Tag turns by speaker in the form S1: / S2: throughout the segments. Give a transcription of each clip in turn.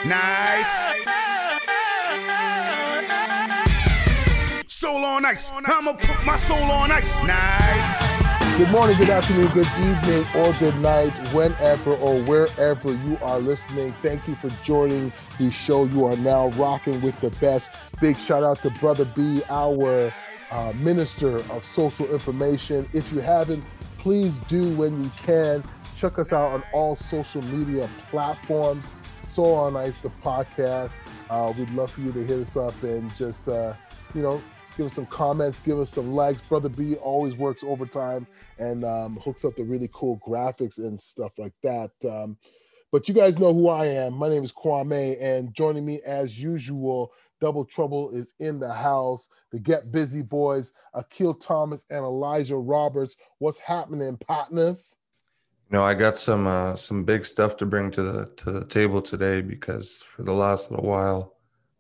S1: Nice. Soul on ice. I'ma put my soul on ice. Nice.
S2: Good morning, good afternoon, good evening, or good night, whenever or wherever you are listening. Thank you for joining the show. You are now rocking with the best. Big shout out to Brother B, our Minister of Social Information. If you haven't, please do when you can. Check us out on all social media platforms. Soul on Ice, the podcast. We'd love for you to hit us up and just, give us some comments, give us some likes. Brother B always works overtime and hooks up the really cool graphics and stuff like that. But you guys know who I am. My name is Kwame, and joining me as usual, Double Trouble is in the house. The Get Busy Boys, Akil Thomas and Elijah Roberts. What's happening, partners?
S3: I got some big stuff to bring to the table today, because for the last little while,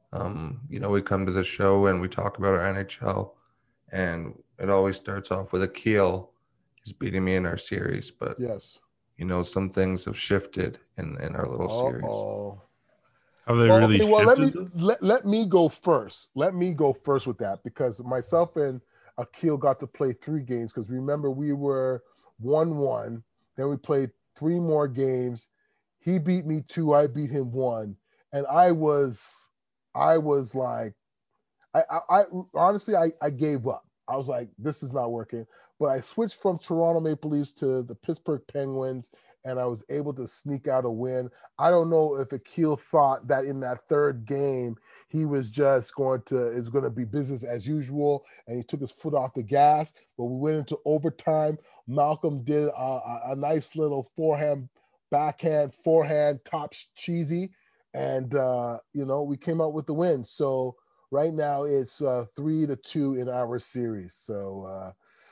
S3: we come to the show and we talk about our NHL, and it always starts off with Akil is beating me in our series. But
S2: yes,
S3: some things have shifted in our little series.
S4: Have they really shifted?
S2: Let me go first. Let me go first with that, because myself and Akil got to play 3 games. Because remember, we were 1-1. Then we played 3 more games. He beat me 2. I beat him 1. And I was like, I honestly, I gave up. I was like, this is not working. But I switched from Toronto Maple Leafs to the Pittsburgh Penguins, and I was able to sneak out a win. I don't know if Akil thought that in that 3rd game, he was just going to be business as usual, and he took his foot off the gas. But we went into overtime. Malcolm did a nice little backhand, forehand, top cheesy, and we came out with the win. So right now it's 3-2 in our series. So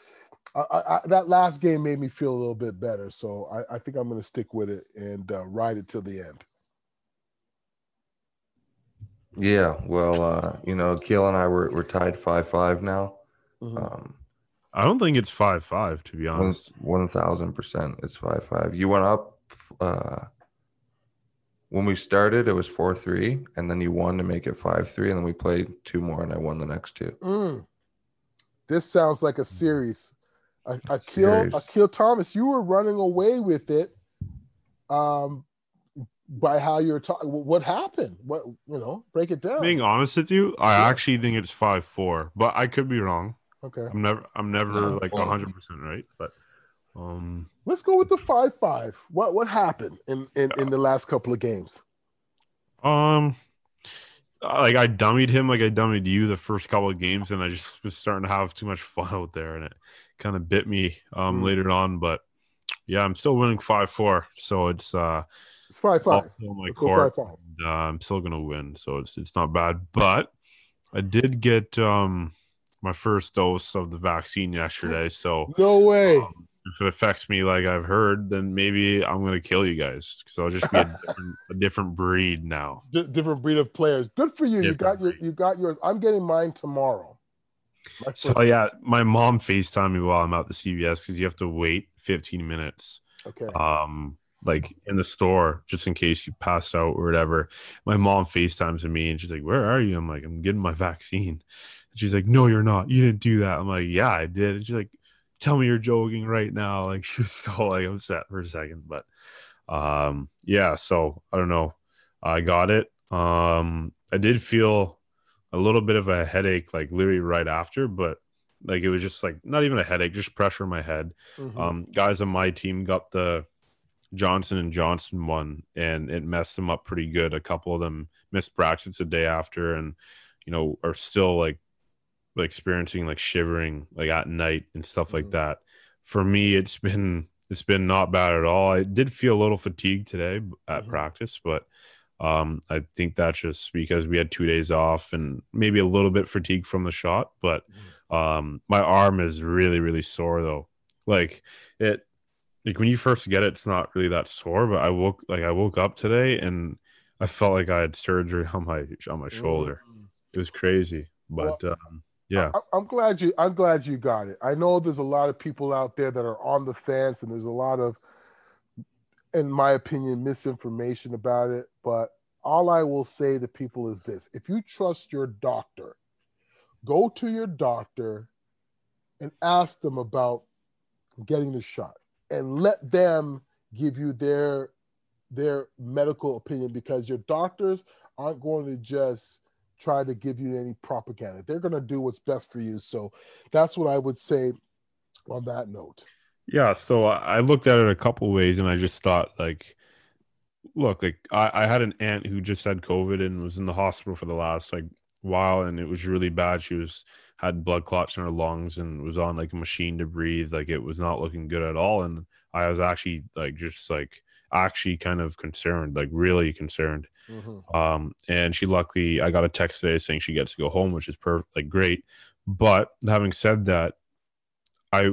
S2: that last game made me feel a little bit better. So I think I'm going to stick with it and ride it till the end.
S3: Yeah, well, Akil and I we're tied 5-5 now.
S2: Mm-hmm.
S4: I don't think it's 5-5, to be honest.
S3: 1,000% it's 5-5. You went up when we started, it was 4-3, and then you won to make it 5-3, and then we played 2 more, and I won the next 2.
S2: This sounds like a series. Akil Thomas, you were running away with it by how you're talking. What happened? Break it down.
S4: Being honest with you, I actually think it's 5-4, but I could be wrong.
S2: Okay.
S4: I'm never 100% right, but
S2: let's go with the 5-5. What happened in the last couple of games?
S4: I dummied him like I dummied you the first couple of games, and I just was starting to have too much fun out there, and it kind of bit me later on. But yeah, I'm still winning 5-4, so it's
S2: 5-5. Let's go 5-5.
S4: I'm still gonna win, so it's not bad. But I did get my first dose of the vaccine yesterday, so
S2: no way.
S4: If it affects me like I've heard, then maybe I'm gonna kill you guys, because I'll just be a different breed now.
S2: Different breed of players. Good for you. You got yours. I'm getting mine tomorrow.
S4: So yeah, my mom FaceTimed me while I'm out the CVS, because you have to wait 15 minutes.
S2: Okay.
S4: In the store, just in case you passed out or whatever. My mom FaceTimes me and she's like, "Where are you?" I'm like, "I'm getting my vaccine." And she's like, "No, you're not. You didn't do that." I'm like, "Yeah, I did." And she's like, "Tell me you're joking right now." Like, she was so upset for a second, but so I don't know. I got it. I did feel a little bit of a headache, like literally right after, but like it was just like not even a headache, just pressure in my head.
S2: Mm-hmm.
S4: Guys on my team got the Johnson & Johnson one, and it messed them up pretty good. A couple of them missed practice the day after, and are still like experiencing like shivering like at night and stuff like that. For me, it's been not bad at all. I did feel a little fatigued today at practice, but I think that's just because we had 2 days off and maybe a little bit fatigued from the shot. But my arm is really, really sore though. Like when you first get it, it's not really that sore, but I woke up today and I felt like I had surgery on my shoulder. It was crazy, but yeah.
S2: I'm glad you got it. I know there's a lot of people out there that are on the fence, and there's a lot of, in my opinion, misinformation about it. But all I will say to people is this: if you trust your doctor, go to your doctor and ask them about getting the shot, and let them give you their medical opinion, because your doctors aren't going to just try to give you any propaganda. They're going to do what's best for you. So that's what I would say on that note.
S4: Yeah, so I looked at it a couple ways, and I just thought, like, look, like I had an aunt who just had COVID and was in the hospital for the last like while, and it was really bad. She had blood clots in her lungs and was on like a machine to breathe. Like, it was not looking good at all. And I was actually actually kind of concerned, like really concerned. And luckily I got a text today saying she gets to go home, which is perfect, like great. But having said that, I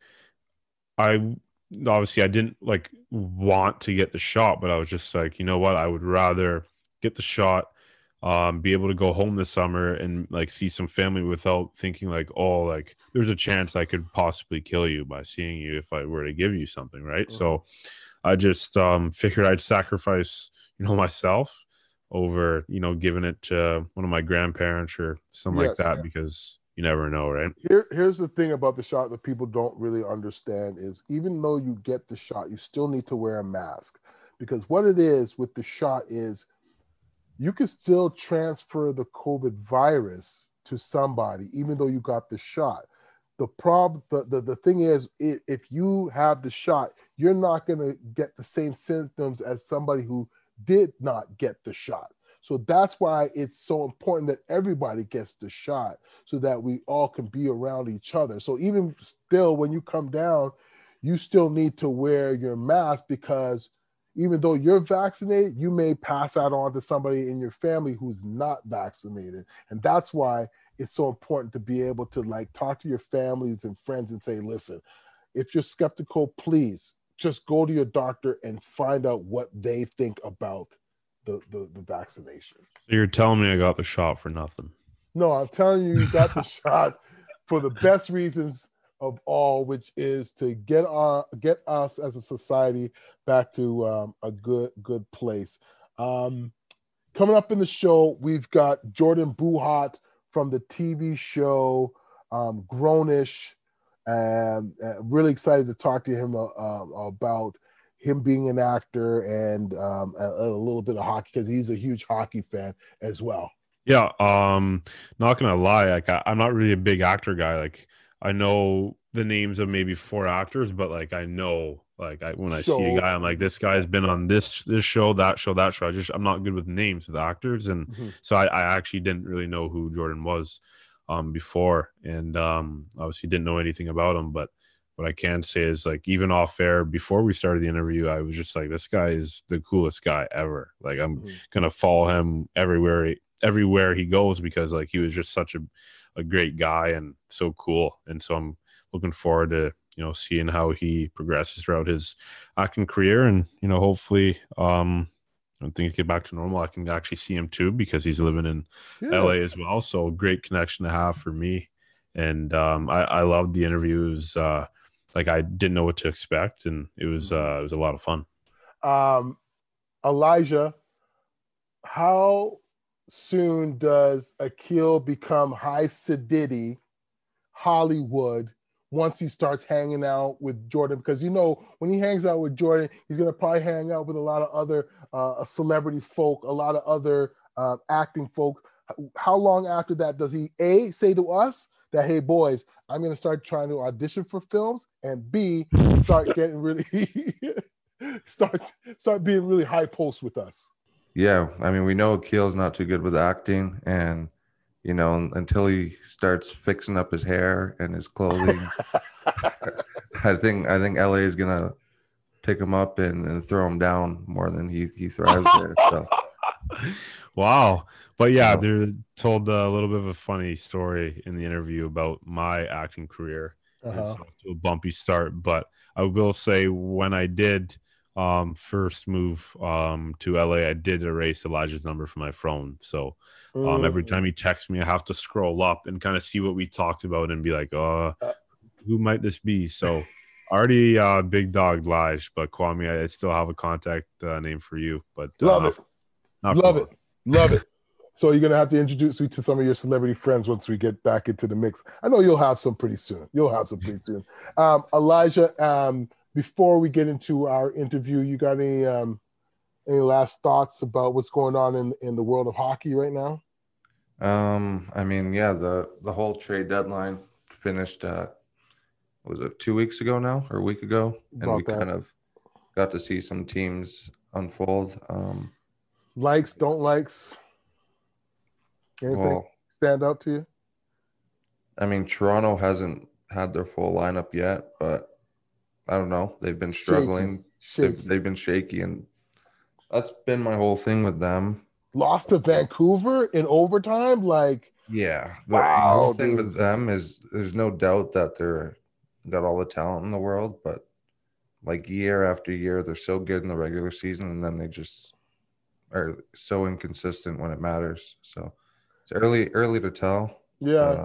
S4: obviously I didn't like want to get the shot, but I was just like, you know what, I would rather get the shot, be able to go home this summer and like see some family without thinking like, oh, like there's a chance I could possibly kill you by seeing you if I were to give you something, right? So I just figured I'd sacrifice, myself over, giving it to one of my grandparents or something like that, because you never know, right?
S2: Here's the thing about the shot that people don't really understand is, even though you get the shot, you still need to wear a mask, because what it is with the shot is you can still transfer the COVID virus to somebody, even though you got the shot. The problem, the thing is, if you have the shot, you're not going to get the same symptoms as somebody who did not get the shot. So that's why it's so important that everybody gets the shot, so that we all can be around each other. So even still, when you come down, you still need to wear your mask, because even though you're vaccinated, you may pass that on to somebody in your family who's not vaccinated. And that's why it's so important to be able to like talk to your families and friends and say, listen, if you're skeptical, please just go to your doctor and find out what they think about the vaccination.
S4: So you're telling me I got the shot for nothing?
S2: No, I'm telling you, you got the shot for the best reasons of all, which is to get us as a society back to a good place. Coming up in the show, we've got Jordan Buhat from the TV show Grownish, and really excited to talk to him about him being an actor and a little bit of hockey, because he's a huge hockey fan as well.
S4: Yeah, not gonna lie, like I'm not really a big actor guy. Like, I know the names of maybe 4 actors, but like I know, like when I see a guy, I'm like, this guy's been on this show, that show. I'm not good with names of the actors, and so I actually didn't really know who Jordan was before, and obviously didn't know anything about him. But what I can say is, like, even off air before we started the interview, I was just like, this guy is the coolest guy ever. Like, I'm gonna follow him everywhere he goes, because like he was just such a great guy and so cool. And so I'm looking forward to seeing how he progresses throughout his acting career, and hopefully when things get back to normal, I can actually see him too, because he's living in LA as well. So great connection to have for me. And I loved the interview. It was like, I didn't know what to expect, and it was a lot of fun.
S2: Elijah, how soon does Akil become high sedity Hollywood once he starts hanging out with Jordan? Because when he hangs out with Jordan, he's going to probably hang out with a lot of other celebrity folk, a lot of other acting folks. How long after that does he A, say to us that, hey boys, I'm going to start trying to audition for films, and B, start getting really start being really high post with us?
S3: Yeah, I mean, we know Akil's not too good with acting, and until he starts fixing up his hair and his clothing, I think LA is gonna pick him up and throw him down more than he thrives there. So,
S4: wow. But yeah, they told a little bit of a funny story in the interview about my acting career. It's off to a bumpy start, but I will say, when I did first move to LA, I did erase Elijah's number from my phone. So every time he texts me, I have to scroll up and kind of see what we talked about and be like, who might this be? So already big dog Lige, but Kwame, I still have a contact name for you. But
S2: love it.
S4: Not
S2: Love
S4: for
S2: it. Love it. So you're gonna have to introduce me to some of your celebrity friends once we get back into the mix. I know you'll have some pretty soon. Elijah, before we get into our interview, you got any last thoughts about what's going on in the world of hockey right now?
S3: I mean, yeah, the whole trade deadline finished. Was it 2 weeks ago now, or a week ago? And
S2: About
S3: we
S2: that.
S3: kind of got to see some teams unfold.
S2: Likes, don't likes. Anything
S3: Well,
S2: stand out to you?
S3: I mean, Toronto hasn't had their full lineup yet, but I don't know. They've been struggling.
S2: Shaky.
S3: They've been shaky, and that's been my whole thing with them.
S2: Lost to Vancouver in overtime. Like,
S3: Yeah, my
S2: wow,
S3: whole thing
S2: dude.
S3: with them is there's no doubt that they're got all the talent in the world, but like year after year, they're so good in the regular season, and then they just are so inconsistent when it matters. So it's early to tell.
S2: Yeah.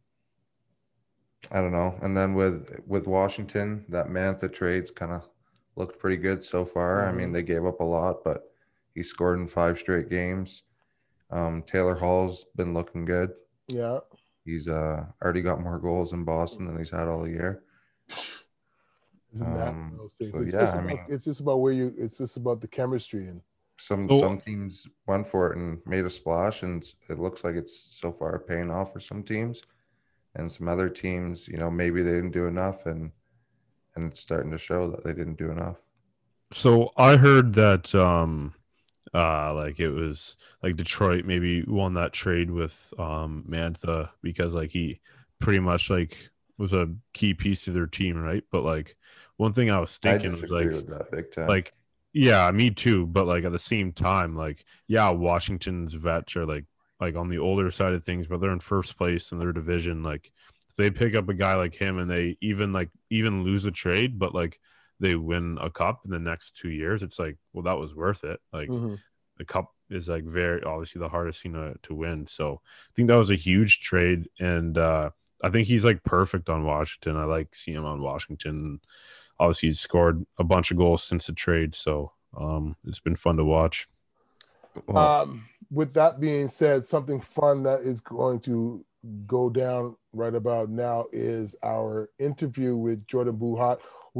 S3: I don't know. And then with Washington, that Mantha trades kind of looked pretty good so far. I mean, they gave up a lot, but he scored in 5 straight games. Taylor Hall's been looking good.
S2: Yeah.
S3: He's already got more goals in Boston than he's had all year.
S2: Isn't that those things?
S3: So
S2: It's
S3: yeah,
S2: just
S3: I
S2: about,
S3: mean,
S2: it's just about where you. It's just about the chemistry and
S3: some teams went for it and made a splash, and it looks like it's so far paying off for some teams, and some other teams, you know, maybe they didn't do enough, and it's starting to show that they didn't do enough.
S4: So I heard that like it was like Detroit maybe won that trade with Mantha because like he pretty much like was a key piece of their team, right? But like one thing I was thinking was
S3: disagree with that big time.
S4: like yeah, me too. But like at the same time, like yeah, Washington's vets are like on the older side of things, but they're in first place in their division. Like if they pick up a guy like him and they even lose a trade, but like they win a cup in the next 2 years, it's like, well, that was worth it. Like the cup is like very obviously the hardest thing to win. So I think that was a huge trade, and I think he's like perfect on Washington. I like seeing him on Washington. Obviously, he's scored a bunch of goals since the trade, so it's been fun to watch.
S2: With that being said, something fun that is going to go down right about now is our interview with Jordan Buhat.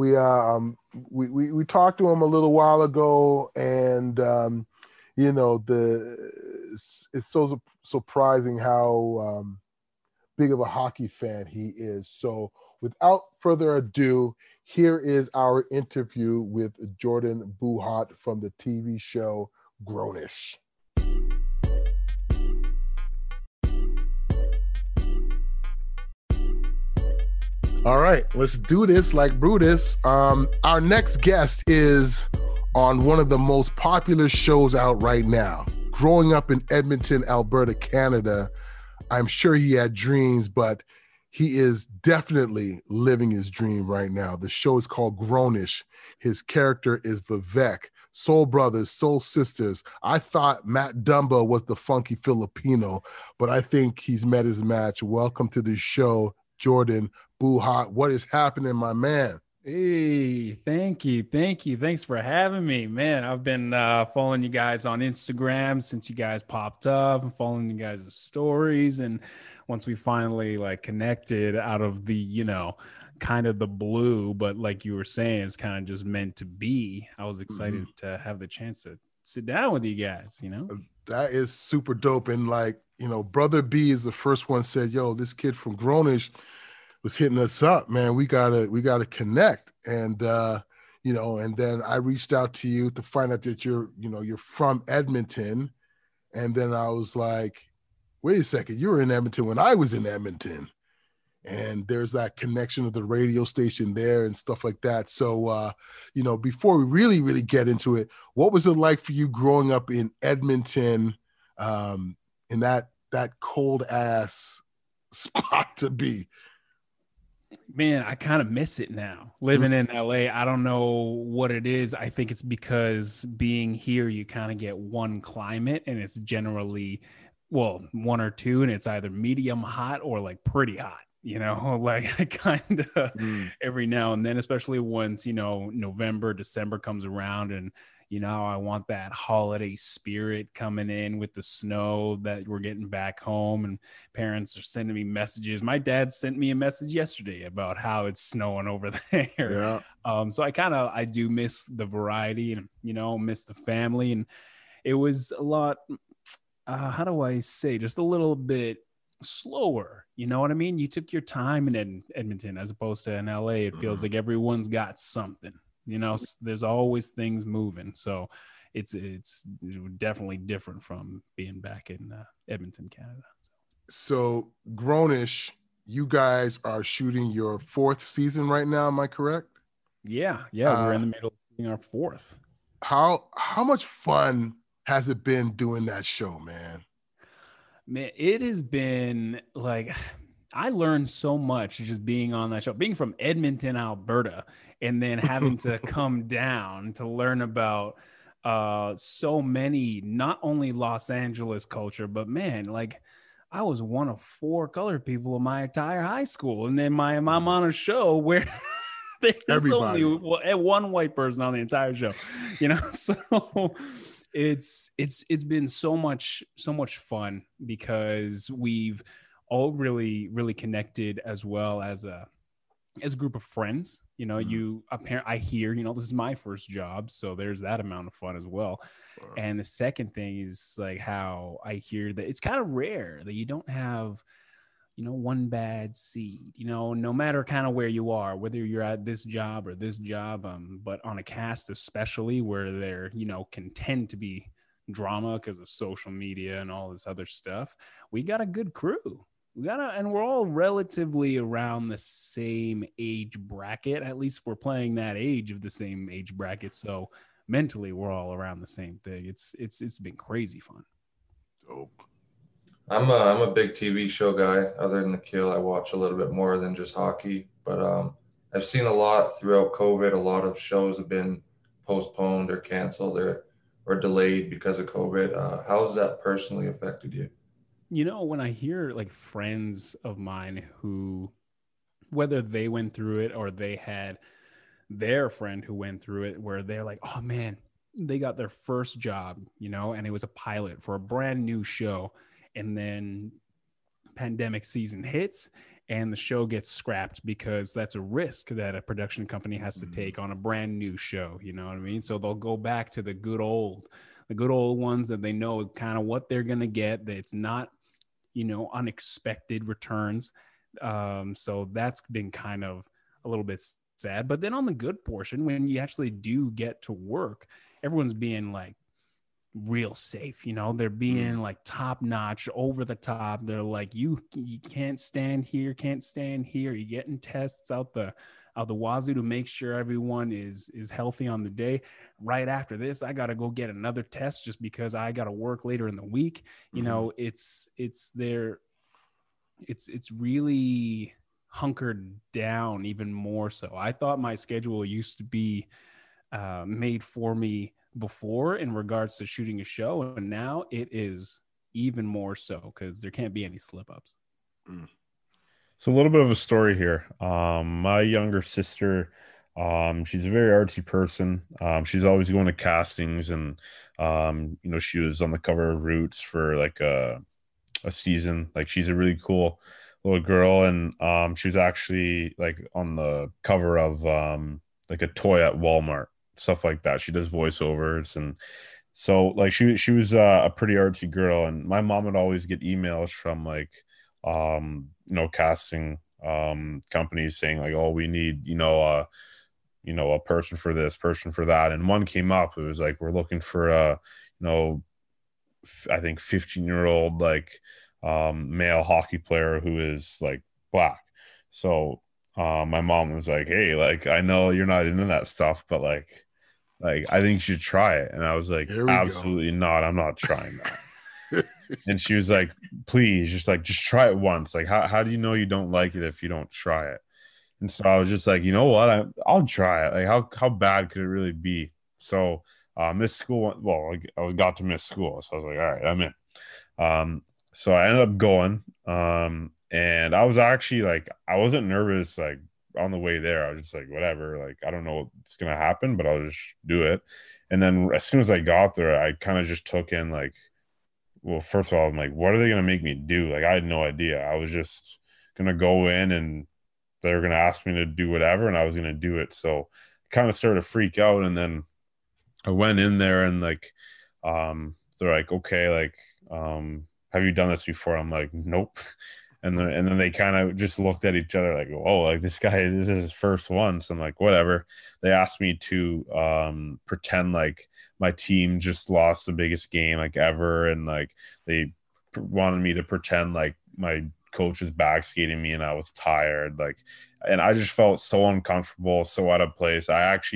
S2: We talked to him a little while ago, and you know, it's so surprising how big of a hockey fan he is. So without further ado, here is our interview with Jordan Buhat from the TV show Grownish. All right, let's do this like Brutus. Our next guest is on one of the most popular shows out right now. Growing up in Edmonton, Alberta, Canada, I'm sure he had dreams, but he is definitely living his dream right now. The show is called Grownish. His character is Vivek. Soul Brothers, Soul Sisters. I thought Matt Dumba was the funky Filipino, but I think he's met his match. Welcome to the show, Jordan Buhat. What is happening, my man?
S5: Hey, thank you. Thanks for having me, man. I've been following you guys on Instagram since you guys popped up. I'm following you guys' stories, and once we finally like connected out of the, you know, kind of the blue, but like you were saying, it's kind of just meant to be. I was excited to have the chance to sit down with you guys, you know?
S2: That is super dope. And like, you know, Brother B is the first one said, yo, this kid from Grownish was hitting us up, man. We gotta connect. And you know, and then I reached out to you to find out that you're from Edmonton. And then I was like, wait a second, you were in Edmonton when I was in Edmonton. And there's that connection of the radio station there and stuff like that. So you know, before we really get into it, what was it like for you growing up in Edmonton, in that cold ass spot to be?
S5: Man, I kind of miss it now. Living in LA, I don't know what it is. I think it's because being here, you kind of get one climate, and it's generally, well, one or two, and it's either medium hot or like pretty hot. You know, like I kind of every now and then, especially once, you know, November, December comes around and, I want that holiday spirit coming in with the snow that we're getting back home, and parents are sending me messages. My dad sent me a message yesterday about how it's snowing over there.
S2: Yeah.
S5: So I do miss the variety and, miss the family. And it was a lot, how do I say, just a little bit slower. You know what I mean? You took your time in Edmonton as opposed to in LA. It feels like everyone's got something. There's always things moving. So it's definitely different from being back in Edmonton, Canada.
S2: So Grownish, you guys are shooting your 4th season right now. Am I correct?
S5: Yeah. We're in the middle of shooting our 4th.
S2: How much fun has it been doing that show, man?
S5: Man, it has been like, I learned so much just being on that show, being from Edmonton, Alberta, and then having to come down to learn about so many, not only Los Angeles culture, but man, like I was one of 4 colored people in my entire high school. And then I'm on a show where there's only one white person on the entire show, so it's been so much fun because we've all really, really connected, as well as a group of friends. I hear, this is my first job, so there's that amount of fun as well. And the second thing is like how I hear that it's kind of rare that you don't have, one bad seed, no matter kind of where you are, whether you're at this job or this job, but on a cast, especially where there, can tend to be drama because of social media and all this other stuff. We got a good crew. And we're all relatively around the same age bracket. At least we're playing that age of the same age bracket. So mentally, we're all around the same thing. It's been crazy fun.
S2: Dope.
S3: I'm a big TV show guy. Other than the Kill, I watch a little bit more than just hockey. But I've seen a lot throughout COVID. A lot of shows have been postponed or canceled or delayed because of COVID. How's that personally affected you?
S5: When I hear like friends of mine who, whether they went through it or they had their friend who went through it, where they're like, oh man, they got their first job, and it was a pilot for a brand new show. And then pandemic season hits and the show gets scrapped because that's a risk that a production company has to take on a brand new show. You know what I mean? So they'll go back to the good old ones that they know kind of what they're going to get. That it's not, unexpected returns. So that's been kind of a little bit sad. But then on the good portion, when you actually do get to work, everyone's being like real safe. They're being like top notch, over the top. They're like, you can't stand here. You're getting tests out the wazoo to make sure everyone is healthy on the day. Right after this, I got to go get another test just because I got to work later in the week. It's really hunkered down even more so. I thought my schedule used to be made for me before in regards to shooting a show, and now it is even more so because there can't be any slip ups.
S4: So a little bit of a story here. My younger sister, she's a very artsy person. She's always going to castings, and she was on the cover of Roots for like a season. Like, she's a really cool little girl, and she was actually like on the cover of like a toy at Walmart, stuff like that. She does voiceovers, and so like she was a pretty artsy girl. And my mom would always get emails from like casting companies saying like, oh, we need a person for this, person for that. And one came up. It was like, we're looking for a I think 15-year-old like male hockey player who is like black. So my mom was like, hey, like, I know you're not into that stuff, but like I think you should try it. And I was like, absolutely not. I'm not trying that. And she was like, please, just try it once. Like, how do you know you don't like it if you don't try it? And so I was just like, you know what? I'll try it. Like, how bad could it really be? So Miss School, I got to Miss School. So I was like, all right, I'm in. So I ended up going. And I was actually like, I wasn't nervous like on the way there. I was just like, whatever. Like, I don't know what's going to happen, but I'll just do it. And then as soon as I got there, I kind of just took in like, well, first of all, I'm like, what are they going to make me do? Like, I had no idea. I was just going to go in and they were going to ask me to do whatever, and I was going to do it. So I kind of started to freak out. And then I went in there and like, they're like, okay, like, have you done this before? I'm like, nope. And then they kind of just looked at each other like, oh, like this is his first one. So I'm like, whatever. They asked me to pretend like my team just lost the biggest game like ever, and like they wanted me to pretend like my coach was back skating me and I was tired, like, and I just felt so uncomfortable, so out of place.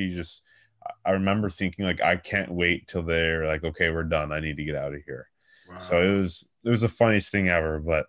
S4: I remember thinking like, I can't wait till they're like, okay, we're done, I need to get out of here. Wow. So it was the funniest thing ever. But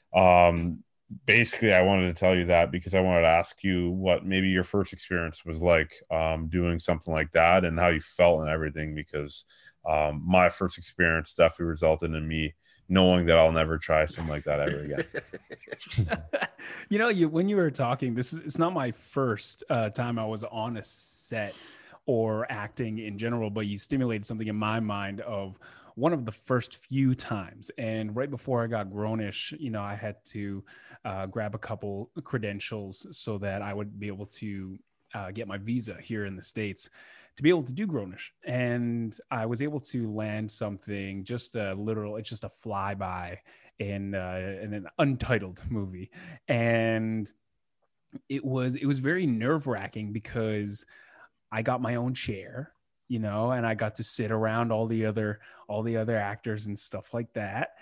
S4: basically I wanted to tell you that because I wanted to ask you what maybe your first experience was like doing something like that and how you felt and everything, because my first experience definitely resulted in me knowing that I'll never try something like that ever again.
S5: You know, when you were talking, it's not my first time I was on a set or acting in general, but you stimulated something in my mind of one of the first few times. And right before I got Grownish, you know, I had to grab a couple credentials so that I would be able to get my visa here in the States to be able to do Grownish. And I was able to land something, it's just a flyby in an untitled movie. And it was very nerve-wracking because I got my own chair, you know, and I got to sit around all the other actors and stuff like that.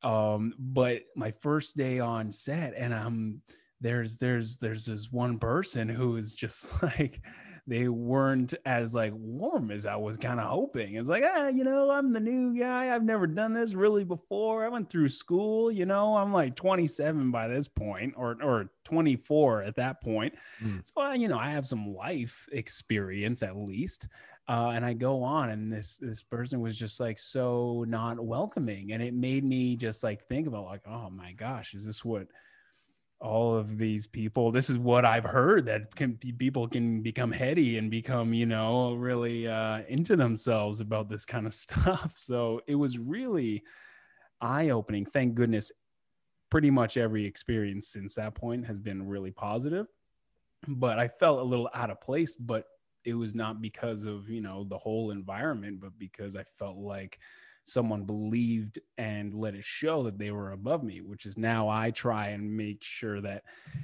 S5: But my first day on set, and there's this one person who is just like, they weren't as like warm as I was kind of hoping. It's like, you know, I'm the new guy. I've never done this really before. I went through school, you know, I'm like 27 by this point, or 24 at that point. So, you know, I have some life experience at least. And I go on, and this person was just like so not welcoming. And it made me just like think about like, oh my gosh, is this what all of these people, this is what I've heard, that people can become heady and become, you know, really into themselves about this kind of stuff. So it was really eye-opening. Thank goodness pretty much every experience since that point has been really positive, but I felt a little out of place. But it was not because of, you know, the whole environment, but because I felt like someone believed and let it show that they were above me, which is now I try and make sure that,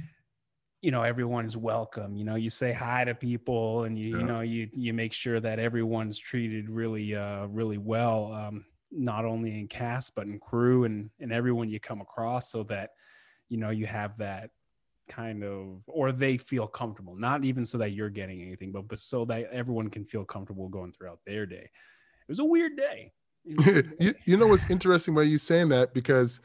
S5: you know, everyone's welcome. You know, you say hi to people, and you know, you make sure that everyone's treated really, really well, not only in cast, but in crew and everyone you come across, so that, you know, you have that kind of, or they feel comfortable, not even so that you're getting anything, but so that everyone can feel comfortable going throughout their day. It was a weird day.
S2: You know what's interesting about you saying that, because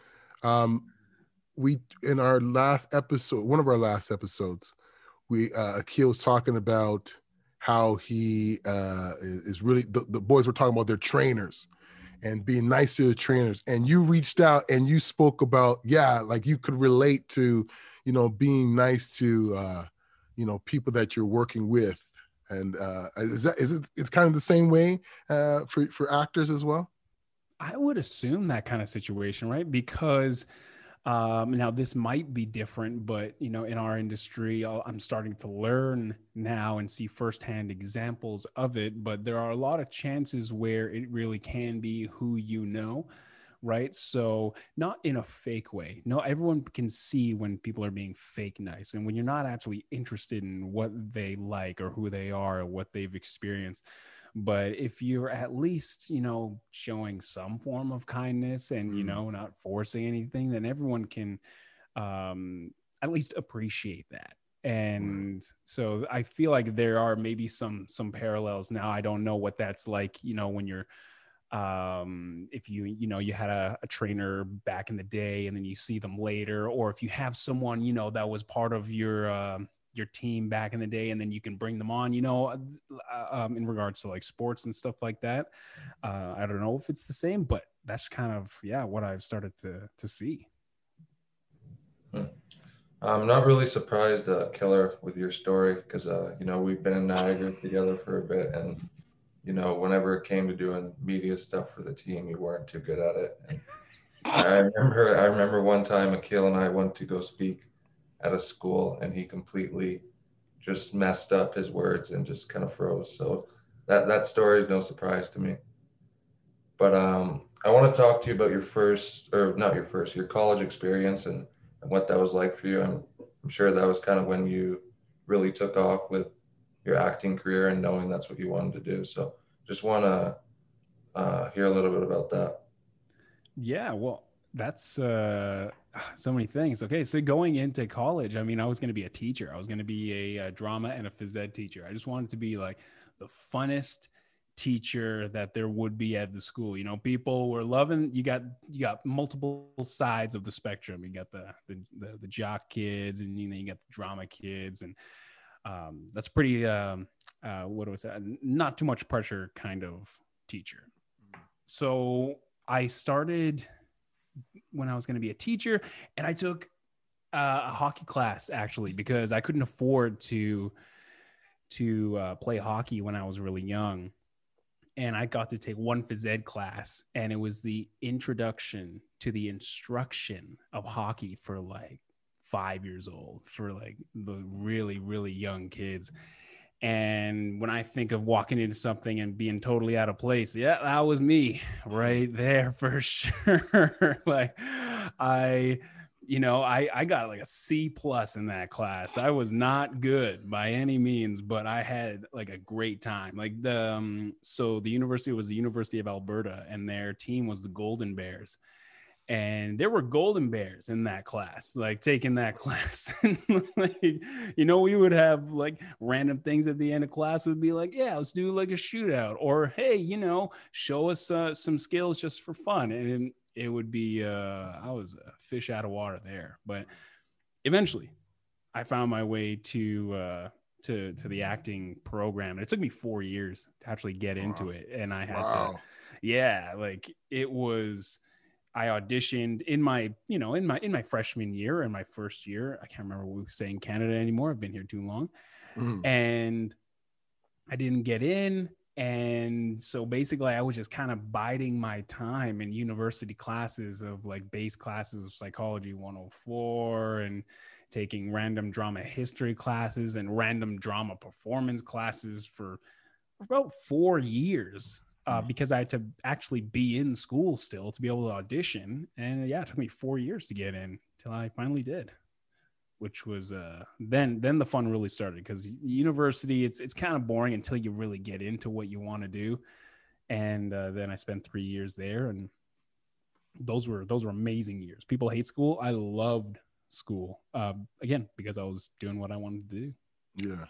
S2: we, in our last episode, one of our last episodes, we Akil was talking about how he is really, the boys were talking about their trainers and being nice to the trainers, and you reached out and you spoke about, like you could relate to, you know, being nice to you know, people that you're working with. And it's kind of the same way for actors as well?
S5: I would assume that kind of situation, right? Because now this might be different, but, you know, in our industry, I'm starting to learn now and see firsthand examples of it. But there are a lot of chances where it really can be who you know, right? So not in a fake way. No, everyone can see when people are being fake nice, and when you're not actually interested in what they like or who they are or what they've experienced. But if you're at least, you know, showing some form of kindness and, you know, not forcing anything, then everyone can at least appreciate that. And so I feel like there are maybe some parallels. Now, I don't know what that's like, you know, when you're if you know, you had a trainer back in the day and then you see them later, or if you have someone, you know, that was part of your team back in the day, and then you can bring them on, you know, in regards to like sports and stuff like that. I don't know if it's the same, but that's kind of, what I've started to see.
S3: I'm not really surprised, Killer, with your story, because, you know, we've been in Niagara together for a bit, and you know, whenever it came to doing media stuff for the team, you weren't too good at it. And I remember one time Akil and I went to go speak at a school, and he completely just messed up his words and just kind of froze. So that story is no surprise to me. But I want to talk to you about your first, or not your first, your college experience, and what that was like for you. I'm sure that was kind of when you really took off with your acting career and knowing that's what you wanted to do. So just want to hear a little bit about that.
S5: Yeah, well, that's so many things. Okay, so going into college, I mean, I was going to be a teacher. I was going to be a drama and a phys ed teacher. I just wanted to be like the funnest teacher that there would be at the school. You know, people were loving. You got multiple sides of the spectrum. You got the jock kids, and you got the drama kids, and that's pretty. What do I say? Not too much pressure kind of teacher. So I started when I was going to be a teacher, and I took a hockey class actually because I couldn't afford to play hockey when I was really young. And I got to take one phys ed class, and it was the introduction to the instruction of hockey for like 5 years old, for like the really, really young kids. And when I think of walking into something and being totally out of place, yeah, that was me right there for sure. Like I got like a C+ in that class. I was not good by any means, but I had like a great time. Like so the university was the University of Alberta, and their team was the Golden Bears. And there were Golden Bears in that class, like taking that class. And like, we would have like random things at the end of class. Would be like, yeah, let's do like a shootout, or hey, show us some skills just for fun. And it would be, I was a fish out of water there. But eventually, I found my way to the acting program, and it took me 4 years to actually get into it. And I had to, yeah, like it was. I auditioned in my freshman year, in my first year. I can't remember what we say in Canada anymore. I've been here too long. And I didn't get in. And so basically I was just kind of biding my time in university classes of like base classes of Psychology 104, and taking random drama history classes and random drama performance classes for about 4 years. Because I had to actually be in school still to be able to audition. And yeah, it took me 4 years to get in till I finally did, which was then the fun really started, because university, it's kind of boring until you really get into what you want to do. And then I spent 3 years there, and those were amazing years. People hate school. I loved school, again, because I was doing what I wanted to do.
S2: Yeah.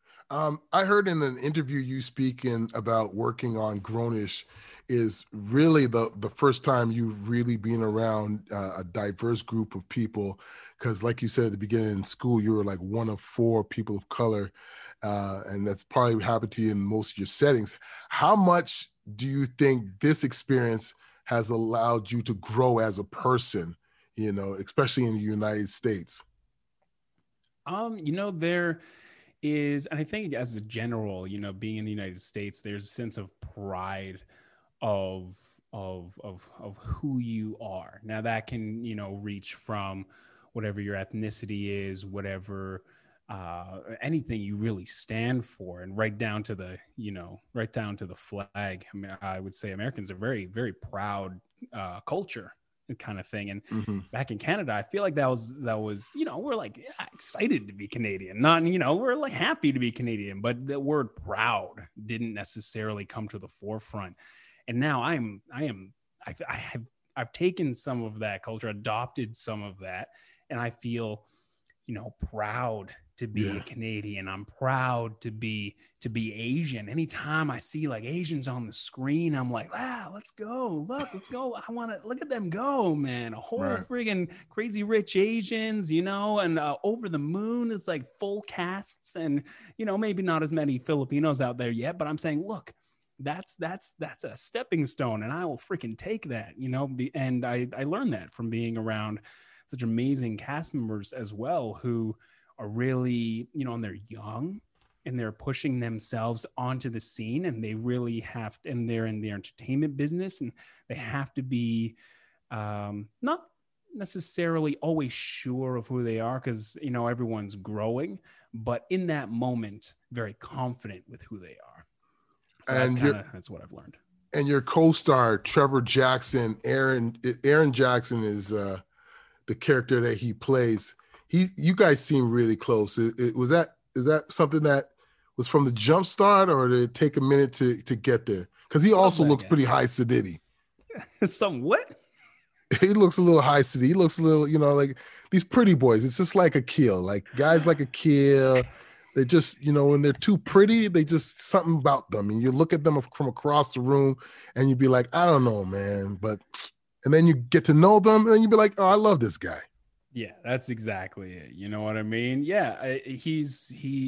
S2: I heard in an interview you speaking about working on Grownish is really the first time you've really been around a diverse group of people, because like you said at the beginning, in school you were like one of 4 people of color, and that's probably happened to you in most of your settings. How much do you think this experience has allowed you to grow as a person, especially in the United States?
S5: There is, and I think as a general, being in the United States, there's a sense of pride of who you are. Now that can, reach from whatever your ethnicity is, whatever, anything you really stand for, and right down to the flag. I mean, I would say Americans are very, very proud culture kind of thing. And back in Canada, I feel like that was, we're like, yeah, excited to be Canadian, not, we're like happy to be Canadian, but the word proud didn't necessarily come to the forefront. And now I've taken some of that culture, adopted some of that, and I feel, proud to be a Canadian. I'm proud to be Asian. Anytime I see like Asians on the screen, I'm like, wow, let's go. Let's go. I want to look at them go, man. A whole friggin' Crazy Rich Asians, and Over the Moon is like full casts, and, maybe not as many Filipinos out there yet, but I'm saying, look, that's a stepping stone, and I will freaking take that, and I learned that from being around such amazing cast members as well, who are really, and they're young, and they're pushing themselves onto the scene, and they really have, and they're in the entertainment business, and they have to be not necessarily always sure of who they are, because everyone's growing, but in that moment very confident with who they are. So that's what I've learned.
S2: And your co-star Trevor Jackson, Aaron Jackson is the character that he plays. You guys seem really close. Is that something that was from the jump start, or did it take a minute to get there? Because he also looks pretty high sedity.
S5: Somewhat.
S2: He looks a little high sedity. He looks a little, like these pretty boys. It's just like Akil. Like guys like Akil, they just, when they're too pretty, they just something about them. And you look at them from across the room and you'd be like, I don't know, man. And then you get to know them and you'd be like, oh, I love this guy.
S5: Yeah, that's exactly it. You know what I mean? Yeah, he's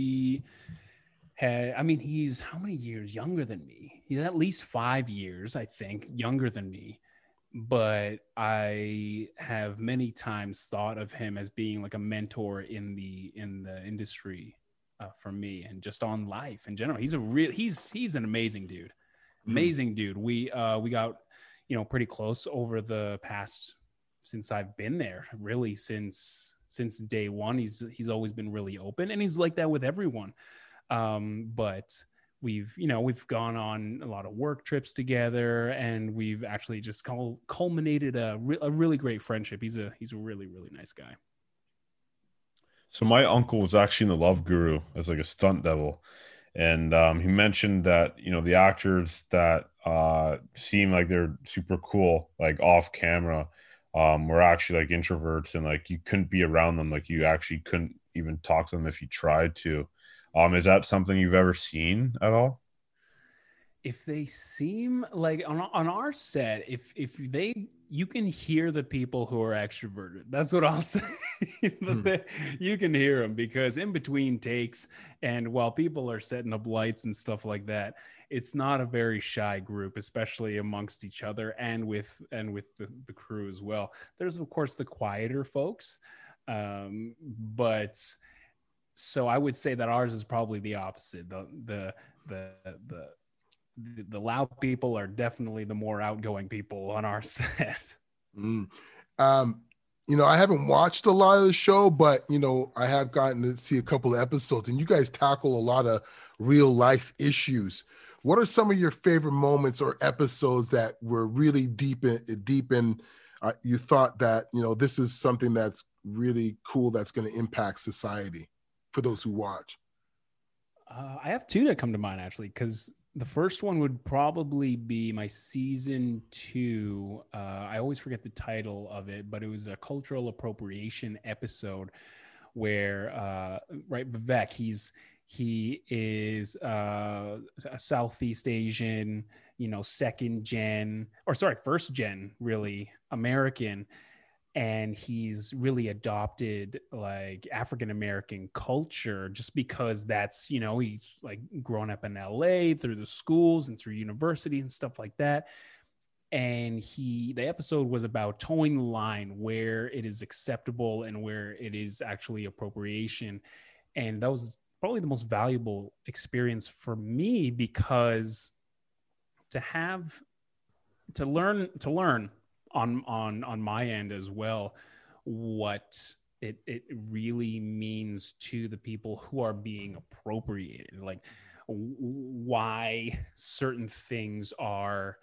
S5: how many years younger than me? He's at least 5 years, I think, younger than me. But I have many times thought of him as being like a mentor in the industry for me, and just on life in general. He's an amazing dude. Amazing dude. We got pretty close over the past, since I've been there, really since day one. He's always been really open, and he's like that with everyone. But we've gone on a lot of work trips together, and we've actually just culminated a really great friendship. He's a really, really nice guy.
S4: So my uncle was actually in The Love Guru as like a stunt double. And he mentioned that, the actors that seem like they're super cool, like off camera, were actually like introverts, and like you couldn't be around them. Like you actually couldn't even talk to them if you tried to. Is that something you've ever seen at all?
S5: If they seem like on our set, you can hear the people who are extroverted. That's what I'll say. You can hear them, because in between takes, and while people are setting up lights and stuff like that, it's not a very shy group, especially amongst each other and with the crew as well. There's of course the quieter folks, but so I would say that ours is probably the opposite. The loud people are definitely the more outgoing people on our set.
S2: I haven't watched a lot of the show, but I have gotten to see a couple of episodes, and you guys tackle a lot of real life issues. What are some of your favorite moments or episodes that were really deep in you thought that, this is something that's really cool, that's going to impact society for those who watch?
S5: I have two that come to mind, actually, because the first one would probably be my season 2. I always forget the title of it, but it was a cultural appropriation episode where, Vivek, he is a Southeast Asian, first gen, really American. And he's really adopted like African-American culture, just because that's, he's like grown up in LA through the schools and through university and stuff like that. And the episode was about towing the line where it is acceptable and where it is actually appropriation. And that was probably the most valuable experience for me, because to learn on my end as well what it really means to the people who are being appropriated, like why certain things are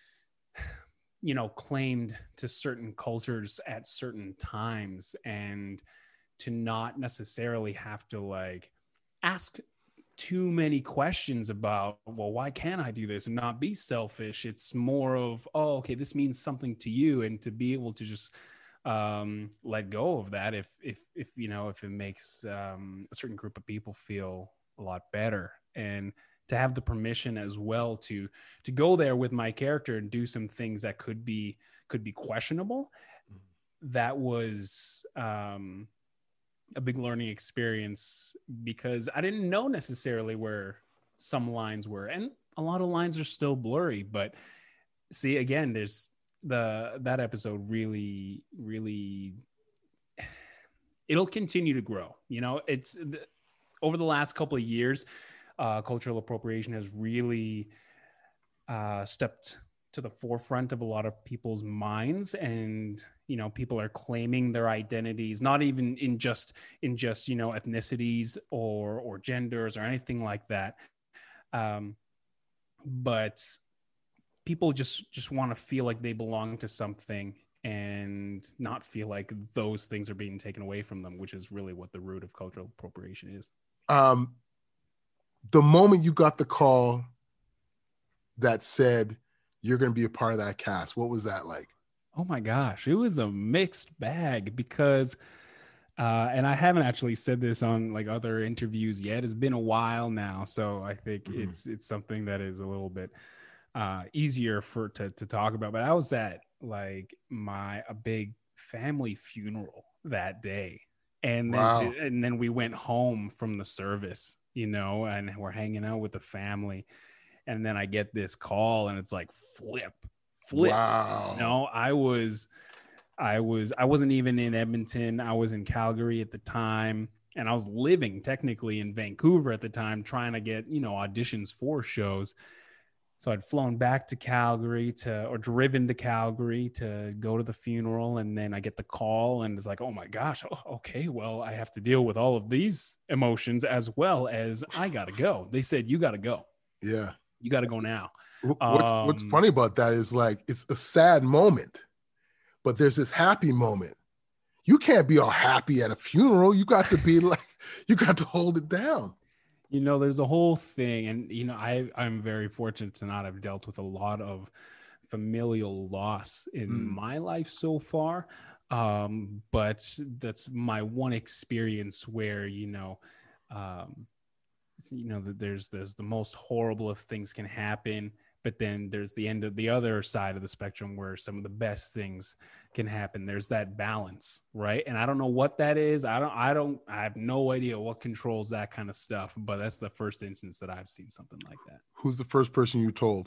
S5: claimed to certain cultures at certain times, and to not necessarily have to like ask too many questions about, well, why can't I do this, and not be selfish. It's more of, oh, okay, this means something to you, and to be able to just let go of that if it makes a certain group of people feel a lot better, and to have the permission as well to go there with my character and do some things that could be questionable. That was a big learning experience, because I didn't know necessarily where some lines were, and a lot of lines are still blurry. But see, again, there's that episode really, really, it'll continue to grow. over the last couple of years, cultural appropriation has really stepped to the forefront of a lot of people's minds, and people are claiming their identities, not even in just ethnicities or genders or anything like that, but people just want to feel like they belong to something and not feel like those things are being taken away from them, which is really what the root of cultural appropriation is.
S2: The moment you got the call that said you're going to be a part of that cast, what was that like?
S5: Oh my gosh, it was a mixed bag because, and I haven't actually said this on like other interviews yet. It's been a while now, so I think it's something that is a little bit easier to talk about. But I was at like a big family funeral that day, and then we went home from the service, and we're hanging out with the family, and then I get this call, and it's like flipped.
S2: Wow.
S5: I wasn't even in Edmonton. I was in Calgary at the time, and I was living technically in Vancouver at the time, trying to get auditions for shows. So I'd flown back to Calgary or driven to Calgary to go to the funeral. And then I get the call, and it's like, oh my gosh, okay, well, I have to deal with all of these emotions as well as I got to go. They said, you got to go.
S2: Yeah.
S5: You got to go now.
S2: What's funny about that is like, it's a sad moment, but there's this happy moment. You can't be all happy at a funeral. You got to be like, you got to hold it down.
S5: There's a whole thing, and I'm very fortunate to not have dealt with a lot of familial loss in my life so far. But that's my one experience where there's the most horrible of things can happen, but then there's the other side of the spectrum where some of the best things can happen. There's that balance, right? And I don't know what that is. I have no idea what controls that kind of stuff, but that's the first instance that I've seen something like that.
S2: Who's the first person you told?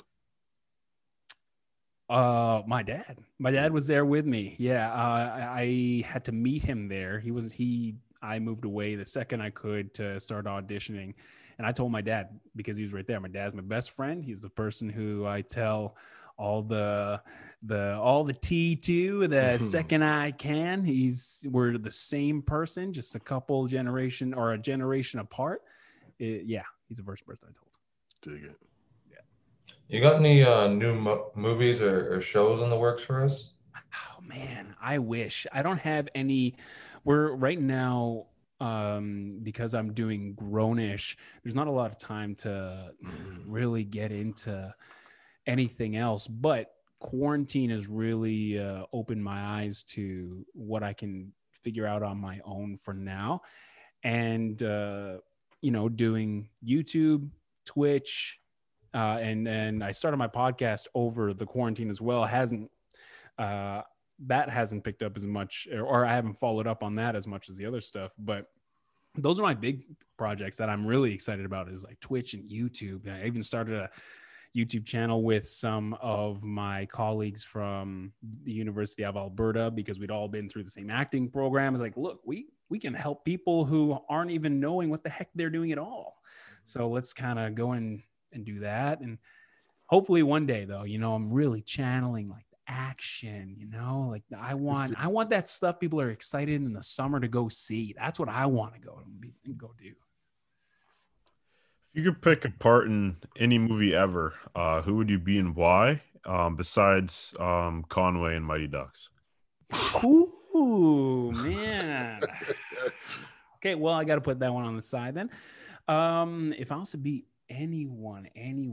S5: My dad. My dad was there with me. Yeah. I had to meet him there. I moved away the second I could to start auditioning. And I told my dad, because he was right there. My dad's my best friend. He's the person who I tell all the tea to the second I can. We're the same person, just a generation apart. He's the first person I told.
S2: Dig it.
S3: Yeah. You got any new movies or shows in the works for us?
S5: Oh man, I wish. I don't have any. We're right now, because I'm doing Grownish, there's not a lot of time to really get into anything else, but quarantine has really opened my eyes to what I can figure out on my own for now. And, doing YouTube, Twitch, and I started my podcast over the quarantine as well. That hasn't picked up as much, or I haven't followed up on that as much as the other stuff. But those are my big projects that I'm really excited about, is like Twitch and YouTube. I even started a YouTube channel with some of my colleagues from the University of Alberta, because we'd all been through the same acting program. It's like, look, we can help people who aren't even knowing what the heck they're doing at all. So let's kind of go in and do that. And hopefully one day, though, I'm really channeling like action, like I want that stuff people are excited in the summer to go see. That's what I want to go do.
S4: If you could pick a part in any movie ever, who would you be and why, besides Conway and Mighty Ducks?
S5: Ooh, man. Okay, well, I got to put that one on the side then. If I was to be anyone,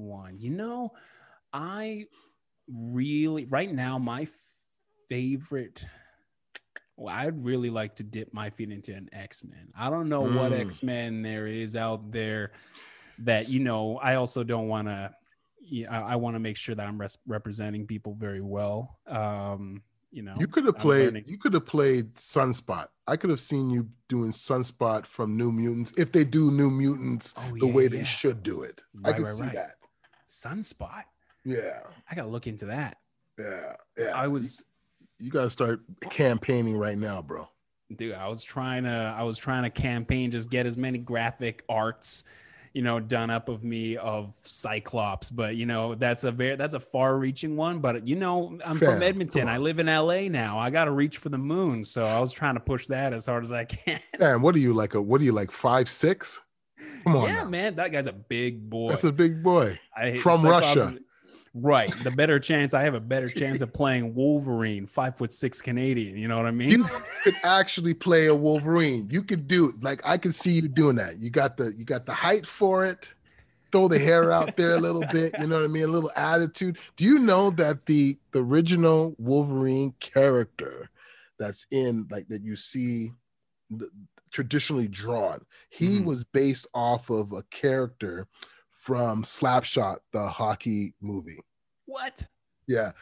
S5: I really, right now, my favorite, I'd really like to dip my feet into an X-Men. I don't know what X-Men there is out there that, I also don't want to, I want to make sure that I'm representing people very well.
S2: You could have played Sunspot. I could have seen you doing Sunspot from New Mutants, if they do New Mutants the way they should do it. I can see that.
S5: Sunspot.
S2: Yeah.
S5: I got to look into that.
S2: Yeah.
S5: You
S2: got to start campaigning right now, bro.
S5: Dude, I was trying to campaign, just get as many graphic arts, done up of me of Cyclops. But that's a far reaching one. But I'm from Edmonton. I live in LA now. I got to reach for the moon. So I was trying to push that as hard as I can.
S2: Man, what are you like 5'6"? Come on.
S5: Yeah,
S2: now.
S5: man, that guy's a big boy.
S2: That's a big boy from Russia.
S5: Right. I have a better chance of playing Wolverine, 5'6" Canadian. You know what I mean?
S2: You could actually play a Wolverine. You could do it. Like, I can see you doing that. You got the height for it. Throw the hair out there a little bit. You know what I mean? A little attitude. Do you know that the original Wolverine character that's in, like, that you see traditionally drawn, he was based off of a character from Slapshot, the hockey movie.
S5: What?
S2: Yeah,